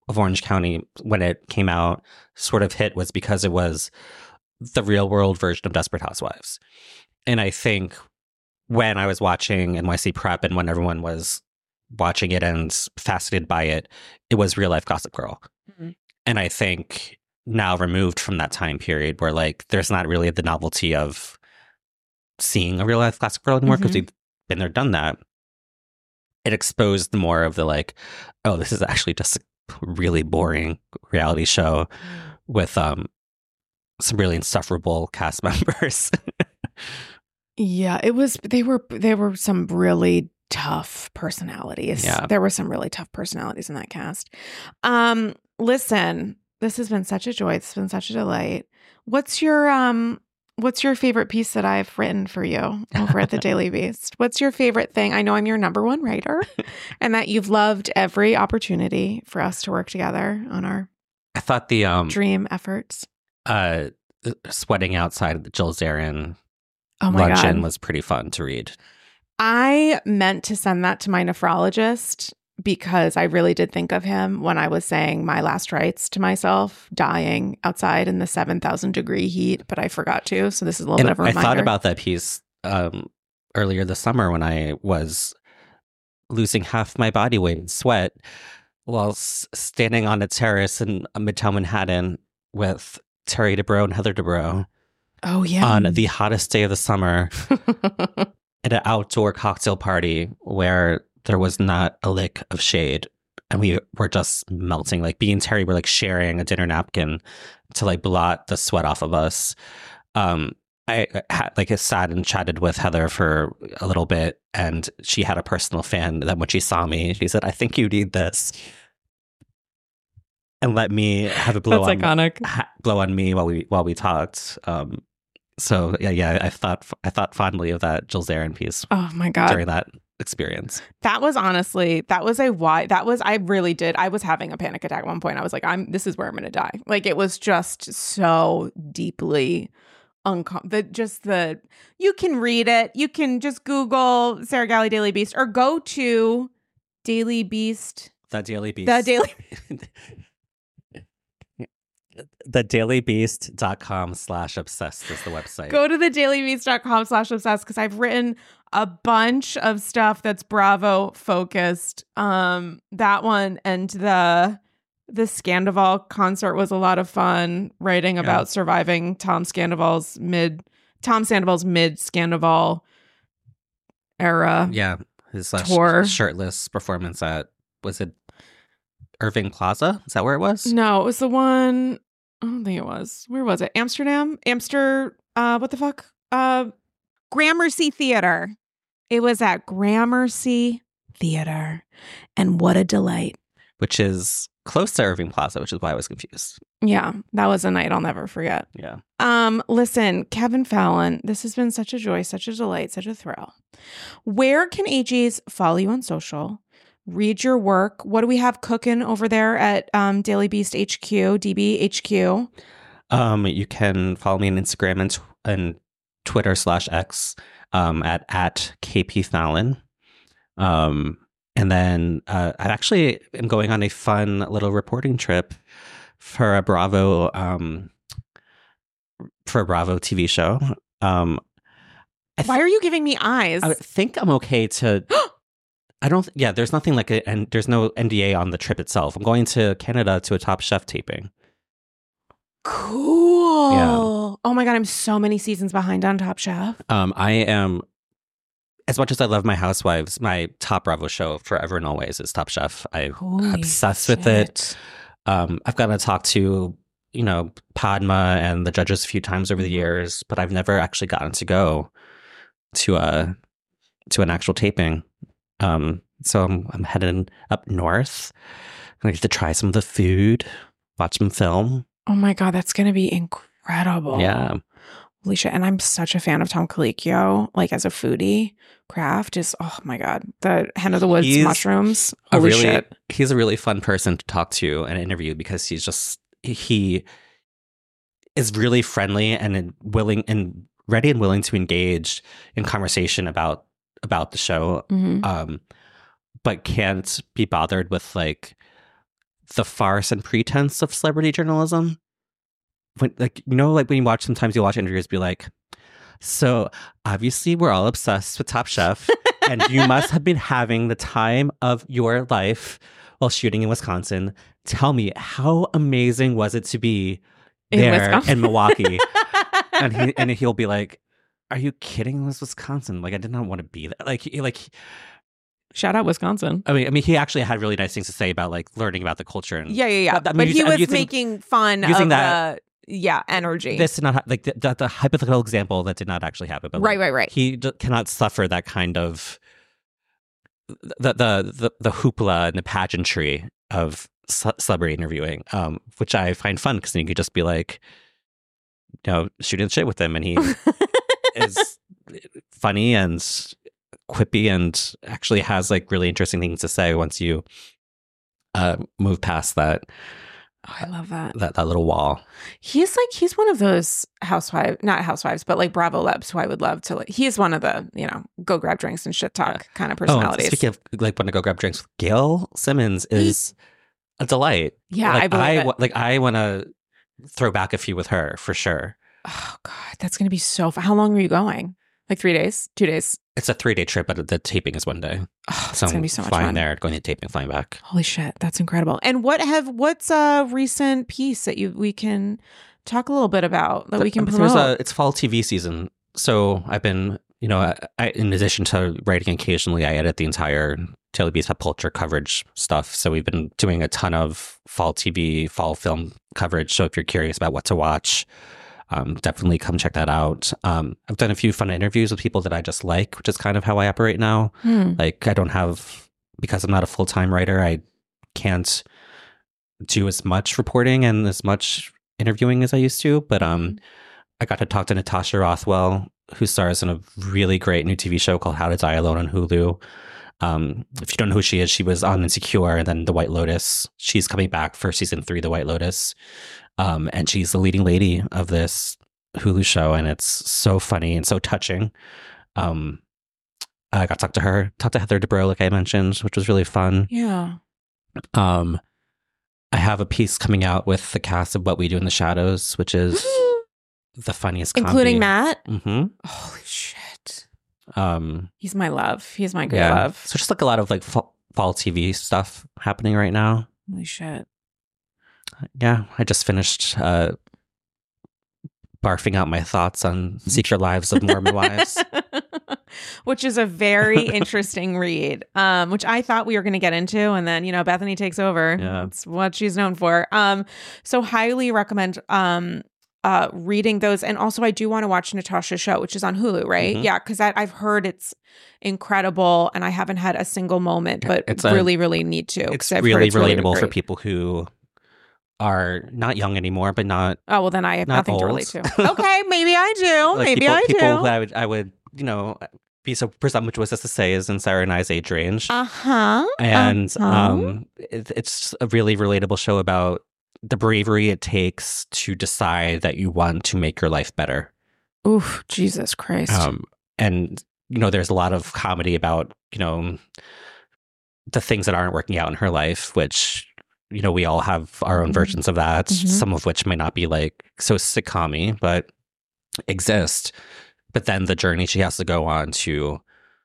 of Orange County when it came out sort of hit was because it was the real world version of Desperate Housewives. And I think when I was watching N Y C Prep and when everyone was watching it and fascinated by it, it was real life Gossip Girl. Mm-hmm. And I think now removed from that time period where like there's not really the novelty of seeing a real life Gossip Girl anymore because mm-hmm. we've been there, done that. It exposed more of the like, oh, this is actually just a really boring reality show with um some really insufferable cast members. Yeah, it was. They were. They were some really tough personalities. Yeah, there were some really tough personalities in that cast. Um, listen, this has been such a joy. It's been such a delight. What's your um? What's your favorite piece that I've written for you over at the Daily Beast? What's your favorite thing? I know I'm your number one writer, and that you've loved every opportunity for us to work together on our. I thought the um dream efforts. Uh, sweating outside of the Jill Zarin. Oh my luncheon God. was pretty fun to read. I meant to send that to my nephrologist because I really did think of him when I was saying my last rites to myself, dying outside in the seven thousand degree heat, but I forgot to. So this is a little and bit of a I reminder. thought about that piece um, earlier this summer when I was losing half my body weight in sweat while s- standing on a terrace in Midtown Manhattan with Terry Dubrow and Heather Dubrow. Oh, yeah. On the hottest day of the summer at an outdoor cocktail party where there was not a lick of shade. And we were just melting. Like, me and Terry were like sharing a dinner napkin to like blot the sweat off of us. Um, I had like sat and chatted with Heather for a little bit, and she had a personal fan that when she saw me, she said, "I think you need this." And let me have a blow That's on iconic. ha- blow on me while we while we talked. Um, so yeah, yeah, I thought I thought fondly of that Jill Zarin piece Oh my God. during that experience. That was honestly, that was a why. That was, I really did. I was having a panic attack at one point. I was like, I'm, this is where I'm going to die. Like, it was just so deeply uncomfortable. The, just the, you can read it. You can just Google Sarah Galley Daily Beast or go to Daily Beast. The Daily Beast. The Daily The dailybeast.com slash obsessed is the website. Go to the dailybeast.com slash obsessed because I've written a bunch of stuff that's Bravo focused. Um, that one and the the Scandival concert was a lot of fun. Writing about yeah. surviving Tom Scandival's mid Tom Sandoval's mid Scandival era. Yeah, his uh, tour. sh- shirtless performance at was it Irving Plaza? Is that where it was? No, it was the one. I don't think it was. Where was it? Amsterdam? Amster, uh, what the fuck? Uh, Gramercy Theater. It was at Gramercy Theater. And what a delight. Which is close to Irving Plaza, which is why I was confused. Yeah, that was a night I'll never forget. Yeah. Um, listen, Kevin Fallon, this has been such a joy, such a delight, such a thrill. Where can A Gs follow you on social? Read your work. What do we have cooking over there at um, Daily Beast H Q, D B H Q? Um, you can follow me on Instagram and, t- and Twitter slash X um, at, at K P Fallon. Um, and then uh, I actually am going on a fun little reporting trip for a Bravo um, for a Bravo T V show. Um, th- Why are you giving me eyes? I think I'm okay to... I don't, yeah, there's nothing like a, and there's no N D A on the trip itself. I'm going to Canada to a Top Chef taping. Cool. Yeah. Oh my God, I'm so many seasons behind on Top Chef. Um, I am, as much as I love my Housewives, my top Bravo show forever and always is Top Chef. I'm Holy obsessed shit. with it. Um, I've gotten to talk to, you know, Padma and the judges a few times over the years, but I've never actually gotten to go to a, to an actual taping. Um, so I'm, I'm heading up north. I get to try some of the food, watch some film. Oh my God, that's going to be incredible. Yeah. Holy shit. And I'm such a fan of Tom Colicchio, like as a foodie. Kraft is, oh my God, the Hen of the Woods He's mushrooms. A Holy really, shit. He's a really fun person to talk to and interview because he's just, he is really friendly and willing and ready and willing to engage in conversation about about the show, Mm-hmm. um, but can't be bothered with like the farce and pretense of celebrity journalism. When, like, you know, like when you watch, sometimes you watch interviews, be like, so obviously we're all obsessed with Top Chef, and you must have been having the time of your life while shooting in Wisconsin. Tell me, how amazing was it to be there in, in Milwaukee? and he and he'll be like, "Are you kidding? It was Wisconsin. Like, I did not want to be there." Like, he, like, shout out Wisconsin. I mean, I mean, he actually had really nice things to say about like learning about the culture. And yeah, yeah, yeah. That, but I mean, he was using, making fun using of that, the yeah energy. This did not ha- like the, the, the hypothetical example that did not actually happen. But right, like, right, right. He d- cannot suffer that kind of the the the, the hoopla and the pageantry of ce- celebrity interviewing, um, which I find fun because you could just be like, you know, shooting shit with him, and he is funny and quippy and actually has like really interesting things to say once you uh, move past that. Oh, I love that. that that little wall. He's like he's one of those housewives, not housewives, but like Bravo Lebs, who I would love to. Like, he is one of the you know go grab drinks and shit talk kind of personalities. Oh, speaking of like want to go grab drinks, Gail Simmons is a delight. Yeah, like, I believe I it. like I want to throw back a few with her for sure. Oh God, that's gonna be so fun. How long are you going? Like three days, two days? It's a three day trip, but the taping is one day. Oh, it's so gonna be so much flying fun. there, going to taping, flying back. Holy shit, that's incredible. And what have what's a recent piece that you we can talk a little bit about that we can There's promote? a, it's fall T V season, so I've been, you know, I, I, in addition to writing occasionally, I edit the entire Daily Beast pop culture coverage stuff. So we've been doing a ton of fall T V, fall film coverage. So if you're curious about what to watch, Um, definitely come check that out. Um, I've done a few fun interviews with people that I just like, which is kind of how I operate now. Hmm. Like, I don't have, because I'm not a full-time writer, I can't do as much reporting and as much interviewing as I used to. But um, I got to talk to Natasha Rothwell, who stars in a really great new T V show called How to Die Alone on Hulu. Um, if you don't know who she is, she was on Insecure and then The White Lotus. She's coming back for season three, The White Lotus. Um, and she's the leading lady of this Hulu show, and it's so funny and so touching. Um, I got to talk to her, talk to Heather Dubrow, like I mentioned, which was really fun. Yeah. Um, I have a piece coming out with the cast of What We Do in the Shadows, which is the funniest comedy. Including Matt? Mm-hmm. Holy shit. Um, He's my love. He's my great yeah. love. So just like a lot of like fall, fall T V stuff happening right now. Holy shit. Yeah, I just finished uh, barfing out my thoughts on Secret Lives of Mormon Wives. Which is a very interesting read, um, which I thought we were going to get into. And then, you know, Bethany takes over. Yeah. That's what she's known for. Um, so highly recommend um, uh, reading those. And also I do want to watch Natasha's show, which is on Hulu, right? Mhm. Yeah, because I've heard it's incredible and I haven't had a single moment, but It's a- really, really need to. 'cause It's I've heard really it's really relatable for great. people who are not young anymore, but not Oh, well, then I have not nothing to old. relate to. Okay, maybe I do. like maybe people, I people do. who I would, I would, you know, be so presumptuous as to say is in Sarah and I's age range. Uh-huh. and uh-huh. um, it, it's a really relatable show about the bravery it takes to decide that you want to make your life better. Oof, Jesus Christ. Um, and you know, there's a lot of comedy about, you know, the things that aren't working out in her life, which, you know, we all have our own Mhm. versions of that, Mhm. some of which may not be like so sitcom-y, but exist. But then the journey she has to go on to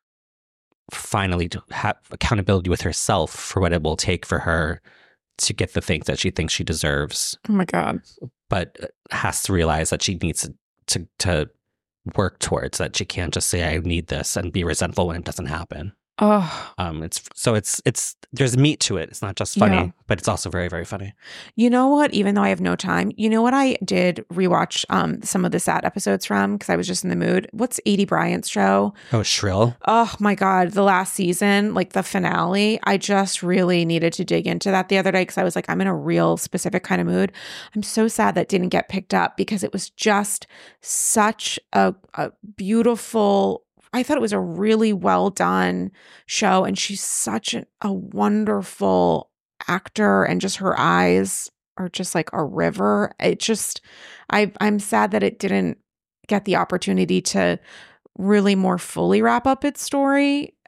finally to have accountability with herself for what it will take for her to get the things that she thinks she deserves, Oh my God. but has to realize that she needs to, to, to work towards that. She can't just say, I need this, and be resentful when it doesn't happen. Oh, Um, it's so it's it's there's meat to it. It's not just funny, Yeah. but it's also very, very funny. you know what? Even though I have no time, you know what I did rewatch um some of the sad episodes from because I was just in the mood. What's Edie Bryant's show? Oh, Shrill. Oh my God, the last season, like the finale. I just really needed to dig into that the other day because I was like, I'm in a real specific kind of mood. I'm so sad that didn't get picked up because it was just such a, a beautiful. I thought it was a really well done show, and she's such an, a wonderful actor, and just her eyes are just like a river. It just, I, I'm sad that it didn't get the opportunity to really more fully wrap up its story.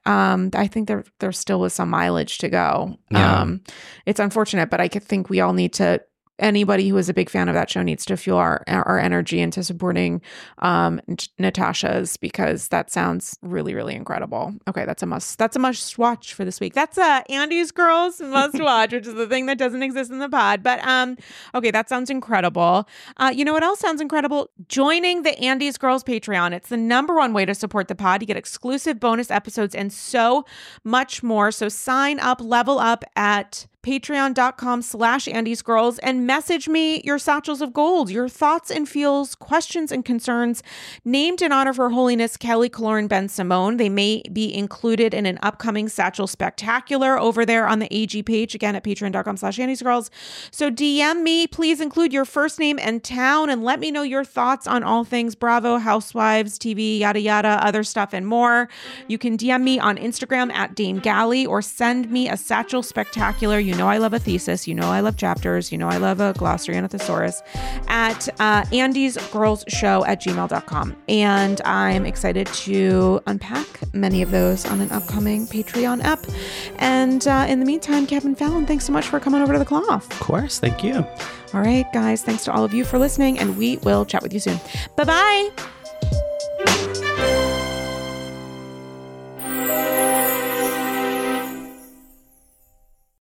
um, I think there there still was some mileage to go. Yeah. Um, it's unfortunate, but I could think we all need to. Anybody who is a big fan of that show needs to fuel our our energy into supporting um, Natasha's, because that sounds really, really incredible. Okay, that's a must. That's a must watch for this week. That's uh, Andy's Girls must watch, which is the thing that doesn't exist in the pod. But um, okay, that sounds incredible. Uh, you know what else sounds incredible? Joining the Andy's Girls Patreon. It's the number one way to support the pod. You get exclusive bonus episodes and so much more. So sign up, level up at patreon.com slash Andy's Girls and message me your satchels of gold, your thoughts and feels, questions and concerns named in honor of Her Holiness Kelly Kaloran Ben Simone. They may be included in an upcoming Satchel Spectacular over there on the A G page, again at patreon.com slash Andy's Girls. So D M me, please include your first name and town, and let me know your thoughts on all things Bravo, Housewives, T V, yada yada, other stuff and more. You can D M me on Instagram at Dame Galley, or send me a Satchel Spectacular. You know I love a thesis. You know I love chapters. You know I love a glossary and a thesaurus at uh, Andy's Girls Show at gmail dot com. And I'm excited to unpack many of those on an upcoming Patreon app. And uh, in the meantime, Kevin Fallon, thanks so much for coming over to the Cloth. Of course. Thank you. All right, guys. Thanks to all of you for listening, and we will chat with you soon. Bye-bye.